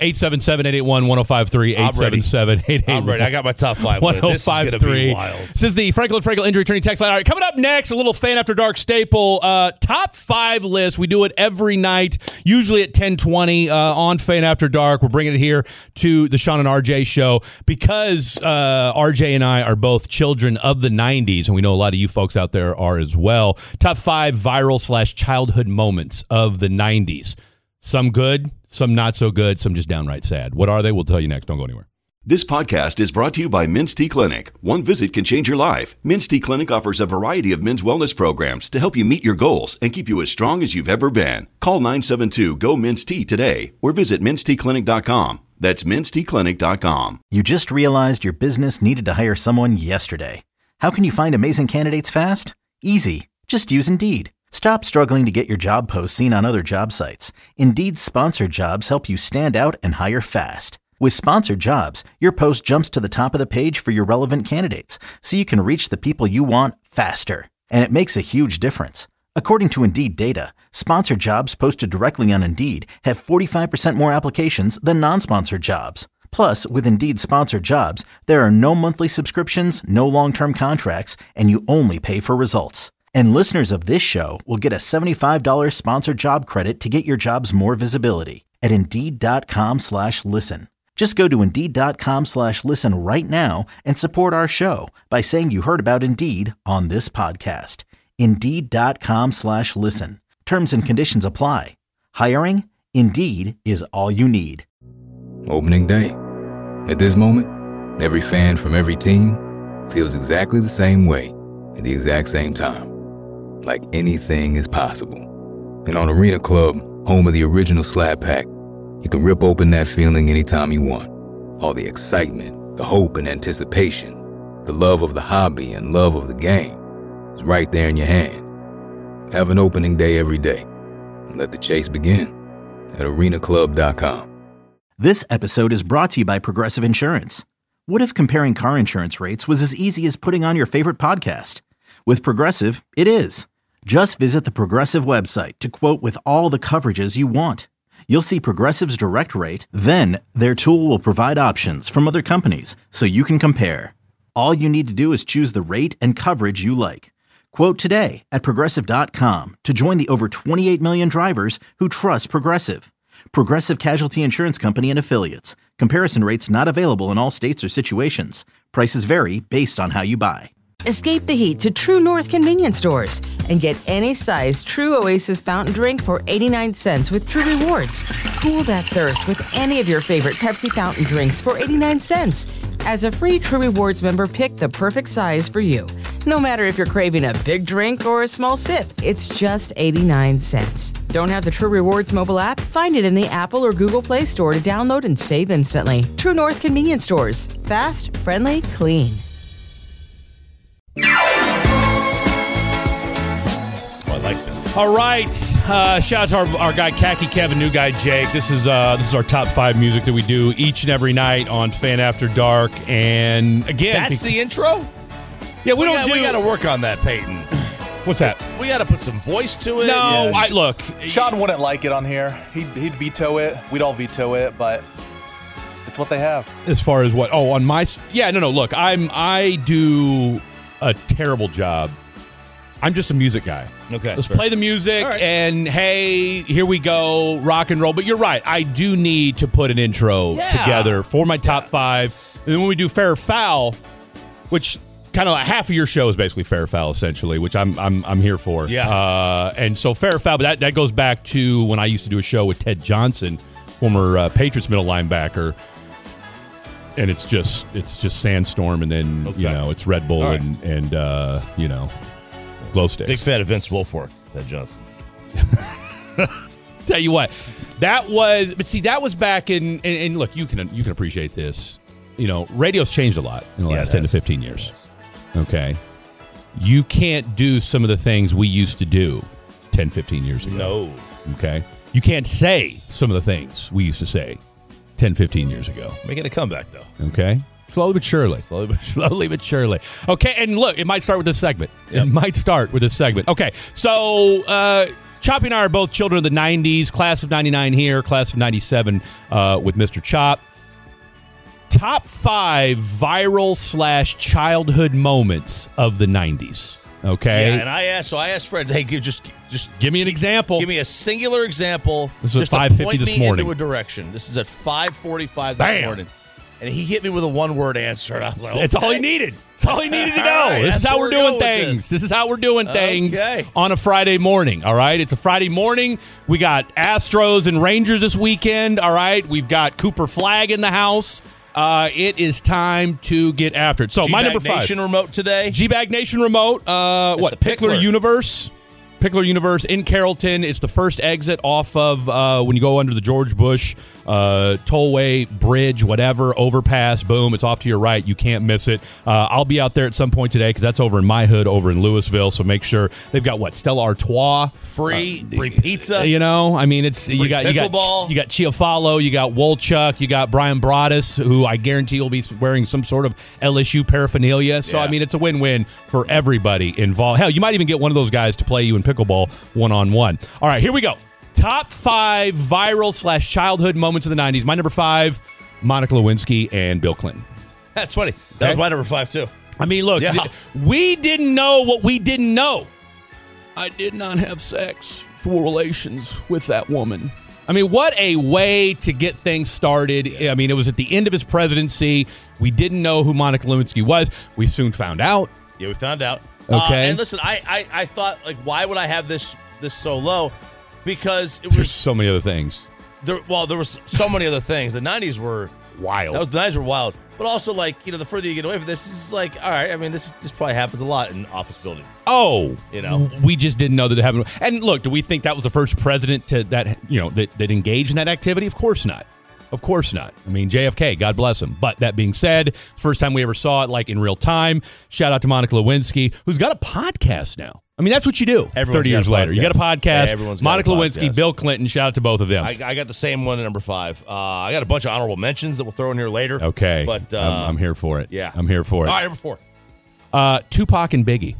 Speaker 5: 877-881-1053. 877-881.
Speaker 6: I'm ready. I got my top 5. This is going to be wild.
Speaker 5: This is the Franklin Frankel Injury Attorney text line. All right, coming up next, a little Fan After Dark staple. Top 5 list. We do it every night, usually at 10:20 on Fan After Dark. We're bringing it here to the Sean and RJ show because RJ and I are both children of the 90s, and we know a lot of you folks out there are as well. Top 5 viral/childhood moments of the 90s. Some good, some not so good, some just downright sad. What are they? We'll tell you next. Don't go anywhere.
Speaker 1: This podcast is brought to you by Men's T Clinic. One visit can change your life. Men's T Clinic offers a variety of men's wellness programs to help you meet your goals and keep you as strong as you've ever been. Call 972-GO-MEN'S-T today or visit mensteclinic.com. That's mensteclinic.com.
Speaker 3: You just realized your business needed to hire someone yesterday. How can you find amazing candidates fast? Easy. Just use Indeed. Stop struggling to get your job posts seen on other job sites. Indeed's sponsored jobs help you stand out and hire fast. With sponsored jobs, your post jumps to the top of the page for your relevant candidates, so you can reach the people you want faster. And it makes a huge difference. According to Indeed data, sponsored jobs posted directly on Indeed have 45% more applications than non-sponsored jobs. Plus, with Indeed sponsored jobs, there are no monthly subscriptions, no long-term contracts, and you only pay for results. And listeners of this show will get a $75 sponsored job credit to get your jobs more visibility at Indeed.com/listen. Just go to Indeed.com/listen right now and support our show by saying you heard about Indeed on this podcast. Indeed.com/listen. Terms and conditions apply. Hiring? Indeed is all you need.
Speaker 2: Opening day. At this moment, every fan from every team feels exactly the same way at the exact same time. Like anything is possible. And on Arena Club, home of the original Slab Pack, you can rip open that feeling anytime you want. All the excitement, the hope and anticipation, the love of the hobby and love of the game is right there in your hand. Have an opening day every day. And let the chase begin at arenaclub.com.
Speaker 3: This episode is brought to you by Progressive Insurance. What if comparing car insurance rates was as easy as putting on your favorite podcast? With Progressive, it is. Just visit the Progressive website to quote with all the coverages you want. You'll see Progressive's direct rate, then their tool will provide options from other companies so you can compare. All you need to do is choose the rate and coverage you like. Quote today at Progressive.com to join the over 28 million drivers who trust Progressive. Progressive Casualty Insurance Company and Affiliates. Comparison rates not available in all states or situations. Prices vary based on how you buy.
Speaker 9: Escape the heat to True North convenience stores and get any size True Oasis fountain drink for 89 cents with True Rewards. Cool that thirst with any of your favorite Pepsi fountain drinks for 89 cents. As a free True Rewards member, pick the perfect size for you. No matter if you're craving a big drink or a small sip, it's just 89 cents. Don't have the True Rewards mobile app? Find it in the Apple or Google Play Store to download and save instantly. True North convenience stores. Fast, friendly, clean.
Speaker 6: I like this.
Speaker 5: All right. Shout out to our guy, Khaki Kevin, new guy, Jake. This is our top 5 music that we do each and every night on Fan After Dark. And again,
Speaker 6: that's the intro?
Speaker 5: Yeah, we
Speaker 6: got to work on that, Peyton.
Speaker 5: What's that?
Speaker 6: We got to put some voice to it.
Speaker 5: No,
Speaker 6: Yeah.
Speaker 5: look.
Speaker 7: Sean wouldn't like it on here. He'd veto it. We'd all veto it, but it's what they have.
Speaker 5: As far as what? Oh, on my... Yeah, no, look. I do a terrible job. I'm just a music guy.
Speaker 6: Okay.
Speaker 5: Let's play the music,
Speaker 6: right.
Speaker 5: And hey, here we go, rock and roll. But you're right. I do need to put an intro together for my top 5. And then when we do Fair or Foul, which kind of like half of your show is basically Fair or Foul, essentially, which I'm here for.
Speaker 6: Yeah.
Speaker 5: And so Fair or Foul, but that goes back to when I used to do a show with Ted Johnson, former Patriots middle linebacker. And it's just Sandstorm, and then it's Red Bull and glow sticks.
Speaker 6: Big fan of Vince Wilfork, Ted Johnson.
Speaker 5: Tell you what, that was back in, and look, you can appreciate this. Radio's changed a lot in the last 10 to 15 years. Okay, you can't do some of the things we used to do 10, 15 years ago.
Speaker 6: No.
Speaker 5: Okay, you can't say some of the things we used to say 10, 15 years ago.
Speaker 6: Making a comeback, though.
Speaker 5: Okay. Slowly but surely. Slowly but surely. Okay, and look, it might start with this segment. Yep. Okay, so Choppy and I are both children of the 90s. Class of 99 here, class of 97 with Mr. Chop. Top 5 viral / childhood moments of the 90s. Okay?
Speaker 6: Yeah, and I asked Fred, hey, just
Speaker 5: give me an example.
Speaker 6: Give me a singular example.
Speaker 5: This was
Speaker 6: just
Speaker 5: at 5:50 this morning.
Speaker 6: Into a direction. This is at 5:45 this morning. And he hit me with a one-word answer, and I was like,
Speaker 5: It's all he needed. It's all he needed to know. Right, this is how we're doing things. This is how we're doing things on a Friday morning, all right? It's a Friday morning. We got Astros and Rangers this weekend, all right? We've got Cooper Flagg in the house. It is time to get after it. So my number 5.
Speaker 6: G-Bag Nation remote today.
Speaker 5: G-Bag Nation remote. What? Pickler Universe. Pickler Universe in Carrollton. It's the first exit off of when you go under the George Bush tollway, bridge, whatever, overpass, boom, it's off to your right. You can't miss it. I'll be out there at some point today because that's over in my hood over in Louisville. So make sure they've got Stella Artois.
Speaker 6: Free pizza.
Speaker 5: I mean, it's you got Chiafalo, you got Wolchuk, you got Brian Broaddus, who I guarantee will be wearing some sort of LSU paraphernalia. So, I mean, it's a win-win for everybody involved. Hell, you might even get one of those guys to play you in pickleball one-on-one. All right, here we go. Top 5 viral / childhood moments of the 90s. My number 5, Monica Lewinsky and Bill Clinton.
Speaker 6: That's funny. That was my number 5, too.
Speaker 5: I mean, look, we didn't know what we didn't know I did not have sexual relations with that woman. I mean, what a way to get things started. Yeah. I mean, it was at the end of his presidency. We didn't know who Monica Lewinsky was. We soon found out.
Speaker 6: Yeah, we found out.
Speaker 5: Okay.
Speaker 6: And listen, I thought, like, why would I have this so low? Because
Speaker 5: there's so many other things.
Speaker 6: There was so many other things. The 90s were
Speaker 5: wild.
Speaker 6: The 90s were wild. But also, like, the further you get away from this is like, all right, I mean, this probably happens a lot in office buildings.
Speaker 5: Oh, we just didn't know that it happened. And look, do we think that was the first president that engaged in that activity? Of course not. Of course not. I mean, JFK, God bless him. But that being said, first time we ever saw it, like, in real time. Shout out to Monica Lewinsky, who's got a podcast now. I mean, that's what you do. 30 years later. You got a podcast.
Speaker 6: Yeah,
Speaker 5: Monica Lewinsky, Bill Clinton. Shout out to both of them.
Speaker 6: I got the same one at number 5. I got a bunch of honorable mentions that we'll throw in here later.
Speaker 5: Okay.
Speaker 6: But
Speaker 5: I'm here for it.
Speaker 6: Yeah.
Speaker 5: I'm here for it.
Speaker 6: All right, number 4.
Speaker 5: Tupac and Biggie.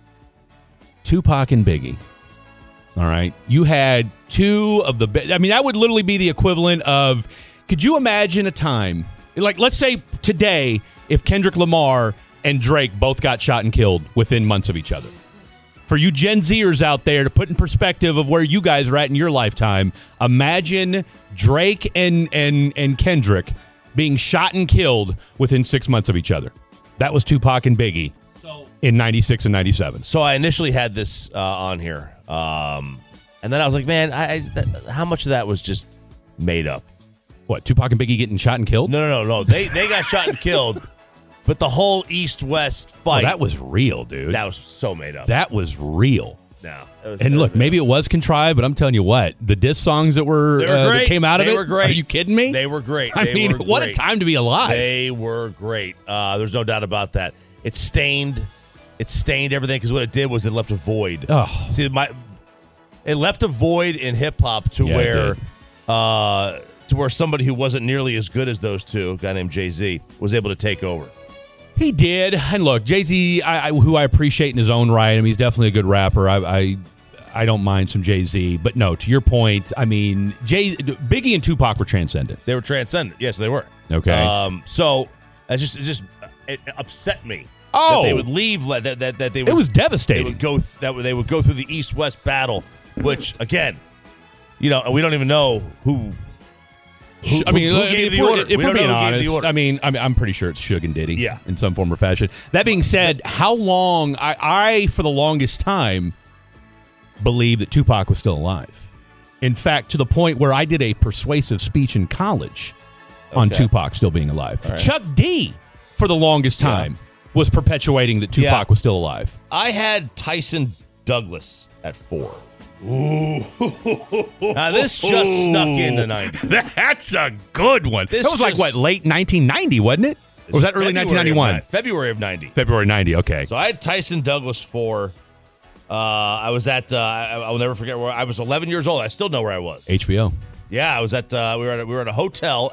Speaker 5: All right. You had two of the I mean, that would literally be the equivalent of, could you imagine a time, like, let's say today, if Kendrick Lamar and Drake both got shot and killed within months of each other? For you Gen Zers out there, to put in perspective of where you guys are at in your lifetime, imagine Drake and Kendrick being shot and killed within 6 months of each other. That was Tupac and Biggie in 96 and 97.
Speaker 6: So I initially had this on here. And then I was like, man, how much of that was just made up?
Speaker 5: What, Tupac and Biggie getting shot and killed?
Speaker 6: No. They got shot and killed. But the whole East-West fight.
Speaker 5: Oh, that was real, dude.
Speaker 6: That was so made up.
Speaker 5: That was real.
Speaker 6: No.
Speaker 5: And look, maybe it was contrived, but I'm telling you what, the diss songs that that came out of it,
Speaker 6: they were great.
Speaker 5: Are you kidding me?
Speaker 6: They were great.
Speaker 5: I mean, what a time to be alive.
Speaker 6: They were great. There's no doubt about that. It stained everything, because what it did was it left a void.
Speaker 5: Oh.
Speaker 6: See, it left a void in hip-hop to where somebody who wasn't nearly as good as those two, a guy named Jay-Z, was able to take over.
Speaker 5: He did. And look, Jay-Z, who I appreciate in his own right. I mean, he's definitely a good rapper. I don't mind some Jay-Z. But no, to your point, I mean, Biggie and Tupac were transcendent.
Speaker 6: They were transcendent. Yes, they were.
Speaker 5: Okay.
Speaker 6: So it upset me.
Speaker 5: Oh,
Speaker 6: that they would leave. That they would.
Speaker 5: It was devastating.
Speaker 6: They would go through the East-West battle, which again, we don't even know who. Who gave the order?
Speaker 5: If we're being honest, I mean, I'm pretty sure it's Suge and Diddy, in some form or fashion. That being said, how long I for the longest time believed that Tupac was still alive. In fact, to the point where I did a persuasive speech in college on Tupac still being alive. Right. Chuck D, for the longest time, was perpetuating that Tupac was still alive.
Speaker 6: I had Tyson Douglas at 4. Ooh. Now, this just snuck in the 90s.
Speaker 5: That's a good one. That was like, late 1990, wasn't it? Or was that early 1991?
Speaker 6: February of 90.
Speaker 5: February 90, okay.
Speaker 6: So I had Tyson Douglas 4. I was at, I'll never forget where I was 11 years old. I still know where I was.
Speaker 5: HBO.
Speaker 6: Yeah, I was at, we were at a hotel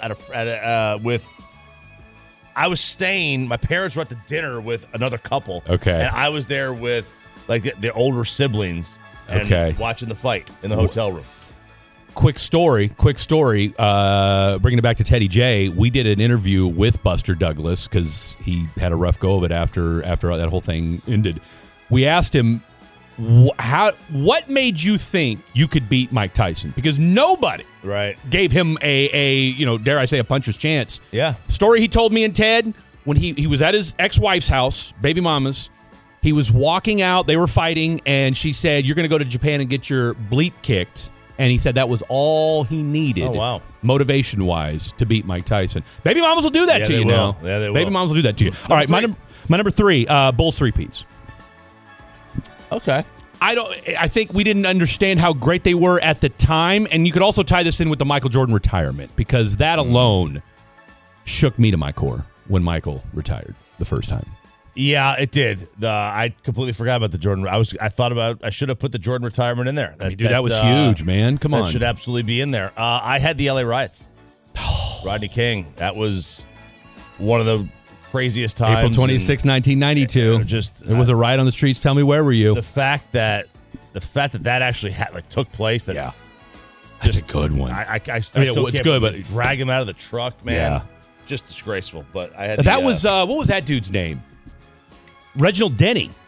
Speaker 6: I was staying, my parents were at the dinner with another couple.
Speaker 5: Okay.
Speaker 6: And I was there with, like, the older siblings. And watching the fight in the hotel room.
Speaker 5: Quick story. Bringing it back to Teddy J, we did an interview with Buster Douglas because he had a rough go of it after that whole thing ended. We asked him, what made you think you could beat Mike Tyson? Because nobody gave him a dare I say, a puncher's chance.
Speaker 6: Yeah.
Speaker 5: Story he told me and Ted, when he was at his ex-wife's house, baby mama's. He was walking out, they were fighting, and she said, "You're going to go to Japan and get your bleep kicked." And he said that was all he needed, motivation-wise, to beat Mike Tyson. Baby mamas will do that to you now.
Speaker 6: Yeah, they will.
Speaker 5: Baby mamas will do that to you. All right, my number 3, Bulls three-peats.
Speaker 6: Okay.
Speaker 5: I think we didn't understand how great they were at the time, and you could also tie this in with the Michael Jordan retirement, because that alone shook me to my core when Michael retired the first time.
Speaker 6: Yeah, it did. I completely forgot about the Jordan. I should have put the Jordan retirement in there.
Speaker 5: That was huge, man. Come on.
Speaker 6: That should absolutely be in there. I had the LA riots. Rodney King. That was one of the craziest times.
Speaker 5: April 26, 1992. It was a riot on the streets. Tell me, where were you?
Speaker 6: The fact that actually took place.
Speaker 5: That's a good one.
Speaker 6: It's good, but drag him out of the truck, man.
Speaker 5: Yeah.
Speaker 6: Just disgraceful. But I had
Speaker 5: what was that dude's name? Reginald Denny.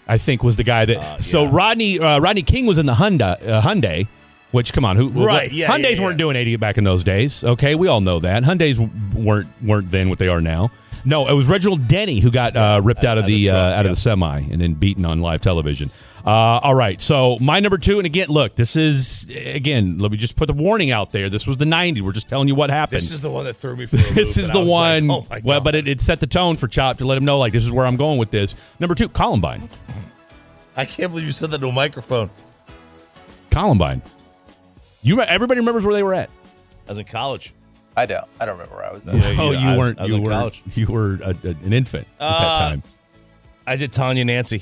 Speaker 5: I think, was the guy that. So Rodney King was in the Hyundai. Which, come on, Hyundais weren't doing 80 back in those days. Okay, we all know that. Hyundais weren't then what they are now. No, it was Reginald Denny who got ripped out of the semi and then beaten on live television. All right, so my number 2, and again, look, this is, again, let me just put the warning out there. This was the 90s. We're just telling you what happened.
Speaker 6: This is the one that threw me for a loop.
Speaker 5: This is the one,
Speaker 6: like, oh my God.
Speaker 5: Well, but it set the tone for Chop to let him know, like, this is where I'm going with this. Number 2, Columbine.
Speaker 6: I can't believe you said that to a microphone.
Speaker 5: Columbine. Everybody remembers where they were at.
Speaker 6: I was in college.
Speaker 7: I don't remember where I was at.
Speaker 5: You weren't.
Speaker 6: I was in college.
Speaker 5: You were an infant at that time.
Speaker 6: I did Tanya Nancy.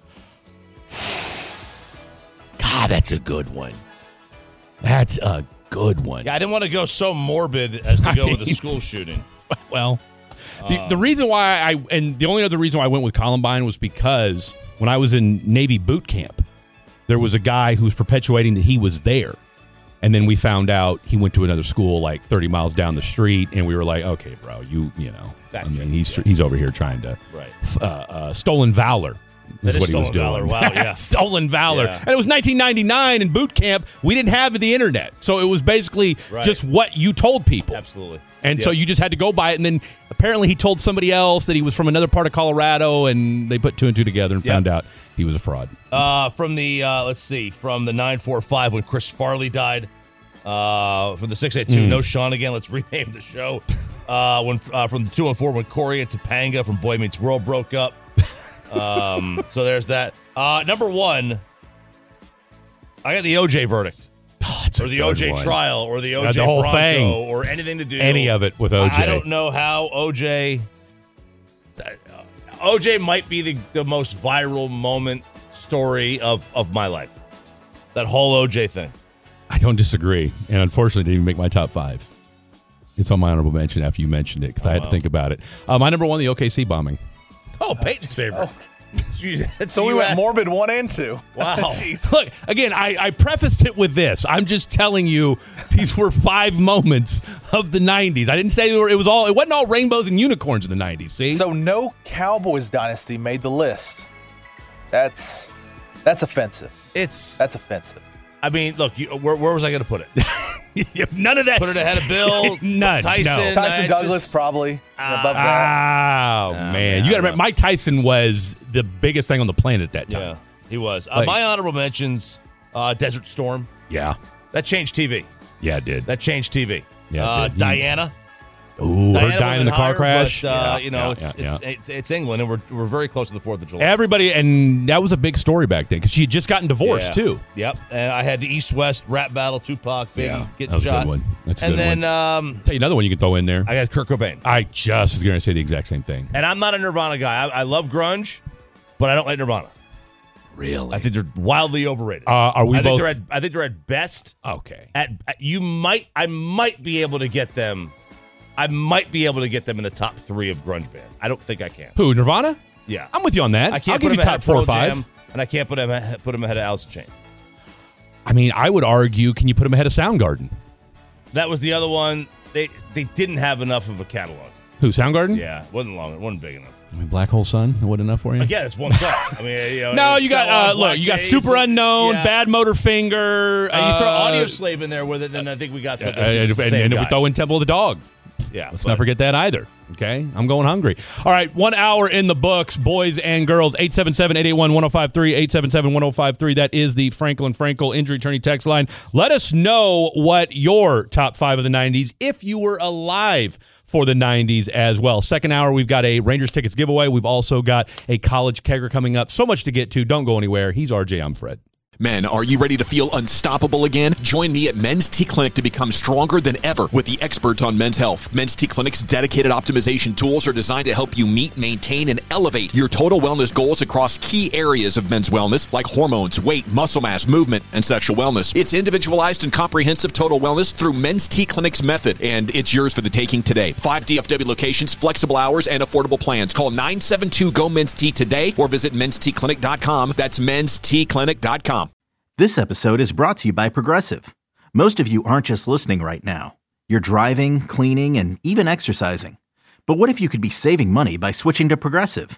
Speaker 5: God, that's a good one. That's a good one.
Speaker 6: Yeah, I didn't want to go so morbid as to go with a school shooting.
Speaker 5: Well, the reason why the only other reason why I went with Columbine was because when I was in Navy boot camp, there was a guy who was perpetuating that he was there. And then we found out he went to another school like 30 miles down the street, and we were like, "Okay, bro, you know." I mean, he's over here trying to stolen valor. Is what he was doing.
Speaker 6: Valor. Wow, yeah.
Speaker 5: Stolen valor.
Speaker 6: Yeah.
Speaker 5: And it was 1999 in boot camp. We didn't have the internet, so it was basically just what you told people.
Speaker 6: Absolutely.
Speaker 5: And so you just had to go by it. And then apparently he told somebody else that he was from another part of Colorado, and they put 2 and 2 together and found out he was a fraud.
Speaker 6: From the 945 when Chris Farley died. From the 682, no Sean again. Let's rename the show. From the 214 when Corey and Topanga from Boy Meets World broke up. So there's that. Number 1, I got the OJ verdict. Or the OJ trial, or the OJ
Speaker 5: the whole
Speaker 6: Bronco,
Speaker 5: thing.
Speaker 6: or anything to do.
Speaker 5: Any of it with OJ.
Speaker 6: I don't know how OJ might be the most viral moment story of my life. That whole OJ thing.
Speaker 5: I don't disagree. And unfortunately, it didn't even make my top 5. It's on my honorable mention after you mentioned it because I had to think about it. My number 1, the OKC bombing.
Speaker 6: Oh, Peyton's favorite.
Speaker 7: So we went morbid 1 and 2.
Speaker 6: Wow.
Speaker 5: Look, again, I prefaced it with this. I'm just telling you these were 5 moments of the 90s. I didn't say it wasn't all rainbows and unicorns in the 90s, see?
Speaker 7: So no Cowboys dynasty made the list. That's offensive. That's offensive.
Speaker 6: I mean, look, where was I going to put it?
Speaker 5: None of that.
Speaker 6: Put it ahead of Bill?
Speaker 5: None.
Speaker 6: Tyson?
Speaker 7: Tyson Douglas probably above that.
Speaker 5: Oh, man. You got to remember, Mike Tyson was the biggest thing on the planet at that time.
Speaker 6: Yeah, he was. My honorable mentions, Desert Storm.
Speaker 5: Yeah.
Speaker 6: That changed TV.
Speaker 5: Yeah, it did.
Speaker 6: That changed TV.
Speaker 5: Yeah, it did.
Speaker 6: Diana.
Speaker 5: Ooh, her dying in the car crash.
Speaker 6: But, it's England, and we're very close to the 4th of July.
Speaker 5: Everybody, and that was a big story back then because she had just gotten divorced too.
Speaker 6: Yep, and I had the East-West rap battle, Tupac, Biggie getting
Speaker 5: that was
Speaker 6: shot.
Speaker 5: A good one. That's a good
Speaker 6: one.
Speaker 5: And then, tell you another one you can throw in there.
Speaker 6: I got Kurt Cobain.
Speaker 5: I just was going to say the exact same thing.
Speaker 6: And I'm not a Nirvana guy. I love grunge, but I don't like Nirvana.
Speaker 5: Really?
Speaker 6: I think they're wildly overrated.
Speaker 5: Are we both?
Speaker 6: I think they're at best.
Speaker 5: Okay.
Speaker 6: I might be able to get them. I might be able to get them in the top 3 of grunge bands. I don't think I can.
Speaker 5: Who, Nirvana?
Speaker 6: Yeah.
Speaker 5: I'm with you on that.
Speaker 6: I can't
Speaker 5: I'll
Speaker 6: put
Speaker 5: give
Speaker 6: them
Speaker 5: you top 4 or 5.
Speaker 6: Jam, and I can't put them ahead of Alice in Chains.
Speaker 5: I mean, I would argue, can you put them ahead of Soundgarden?
Speaker 6: That was the other one. They didn't have enough of a catalog.
Speaker 5: Who, Soundgarden?
Speaker 6: Yeah, it wasn't long. It wasn't big enough.
Speaker 5: I mean, Black Hole Sun, it wasn't enough for you?
Speaker 6: Again, it's one song. I mean,
Speaker 5: no, you got you got Super Unknown, Bad Motorfinger.
Speaker 6: You throw Audio Slave in there with it, then I think we got something.
Speaker 5: And if we throw in Temple of the Dog.
Speaker 6: Yeah,
Speaker 5: let's not forget that either. Okay, I'm going hungry. All right, 1 hour in the books, boys and girls. 877-881-1053, 877-1053. That is the Franklin Frankel Injury Attorney text line. Let us know what your top 5 of the 90s, if you were alive for the 90s as well. Second hour, we've got a Rangers tickets giveaway. We've also got a college kegger coming up. So much to get to. Don't go anywhere. He's RJ. I'm Fred.
Speaker 8: Men, are you ready to feel unstoppable again? Join me at Men's T Clinic to become stronger than ever with the experts on men's health. Men's T Clinic's dedicated optimization tools are designed to help you meet, maintain, and elevate your total wellness goals across key areas of men's wellness like hormones, weight, muscle mass, movement, and sexual wellness. It's individualized and comprehensive total wellness through Men's T Clinic's method, and it's yours for the taking today. 5 DFW locations, flexible hours, and affordable plans. Call 972-GO-MEN'S-T today or visit menstclinic.com. That's menstclinic.com.
Speaker 3: This episode is brought to you by Progressive. Most of you aren't just listening right now. You're driving, cleaning, and even exercising. But what if you could be saving money by switching to Progressive?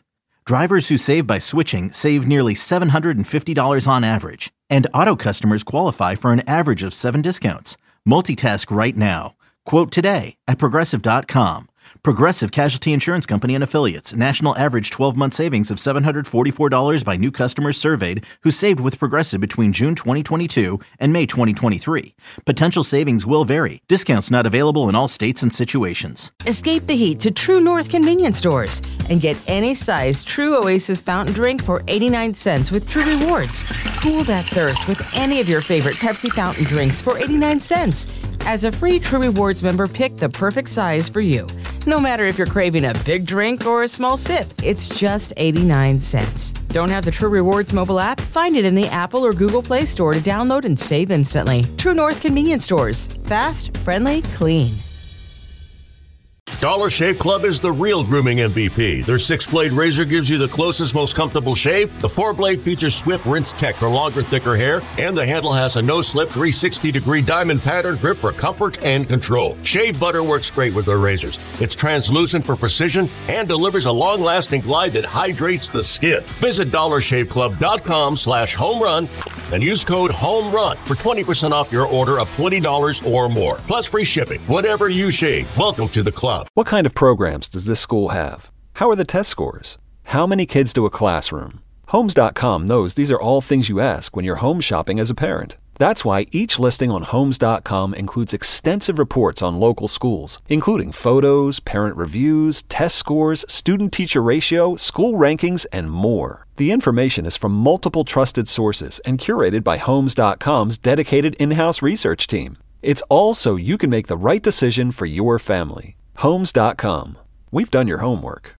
Speaker 3: Drivers who save by switching save nearly $750 on average, and Auto customers qualify for an average of 7 discounts. Multitask right now. Quote today at Progressive.com. Progressive Casualty Insurance Company and Affiliates. National average 12-month savings of $744 by new customers surveyed who saved with Progressive between June 2022 and May 2023. Potential savings will vary. Discounts not available in all states and situations.
Speaker 9: Escape the heat to True North convenience stores and get any size True Oasis fountain drink for 89 cents with True Rewards. Cool that thirst with any of your favorite Pepsi fountain drinks for 89 cents. As a free True Rewards member, pick the perfect size for you. No matter if you're craving a big drink or a small sip, it's just 89 cents. Don't have the True Rewards mobile app? Find it in the Apple or Google Play Store to download and save instantly. True North convenience stores. Fast, friendly, clean.
Speaker 10: Dollar Shave Club is the real grooming MVP. Their 6-blade razor gives you the closest, most comfortable shave. The 4-blade features swift rinse tech for longer, thicker hair, and the handle has a no-slip 360-degree diamond pattern grip for comfort and control. Shave butter works great with their razors. It's translucent for precision and delivers a long-lasting glide that hydrates the skin. Visit DollarShaveClub.com/homerun and use code HOMERUN for 20% off your order of $20 or more. Plus free shipping. Whatever you shave, welcome to the club.
Speaker 11: What kind of programs does this school have? How are the test scores? How many kids do a classroom? Homes.com knows these are all things you ask when you're home shopping as a parent. That's why each listing on Homes.com includes extensive reports on local schools, including photos, parent reviews, test scores, student-teacher ratio, school rankings, and more. The information is from multiple trusted sources and curated by Homes.com's dedicated in-house research team. It's all so you can make the right decision for your family. Homes.com. We've done your homework.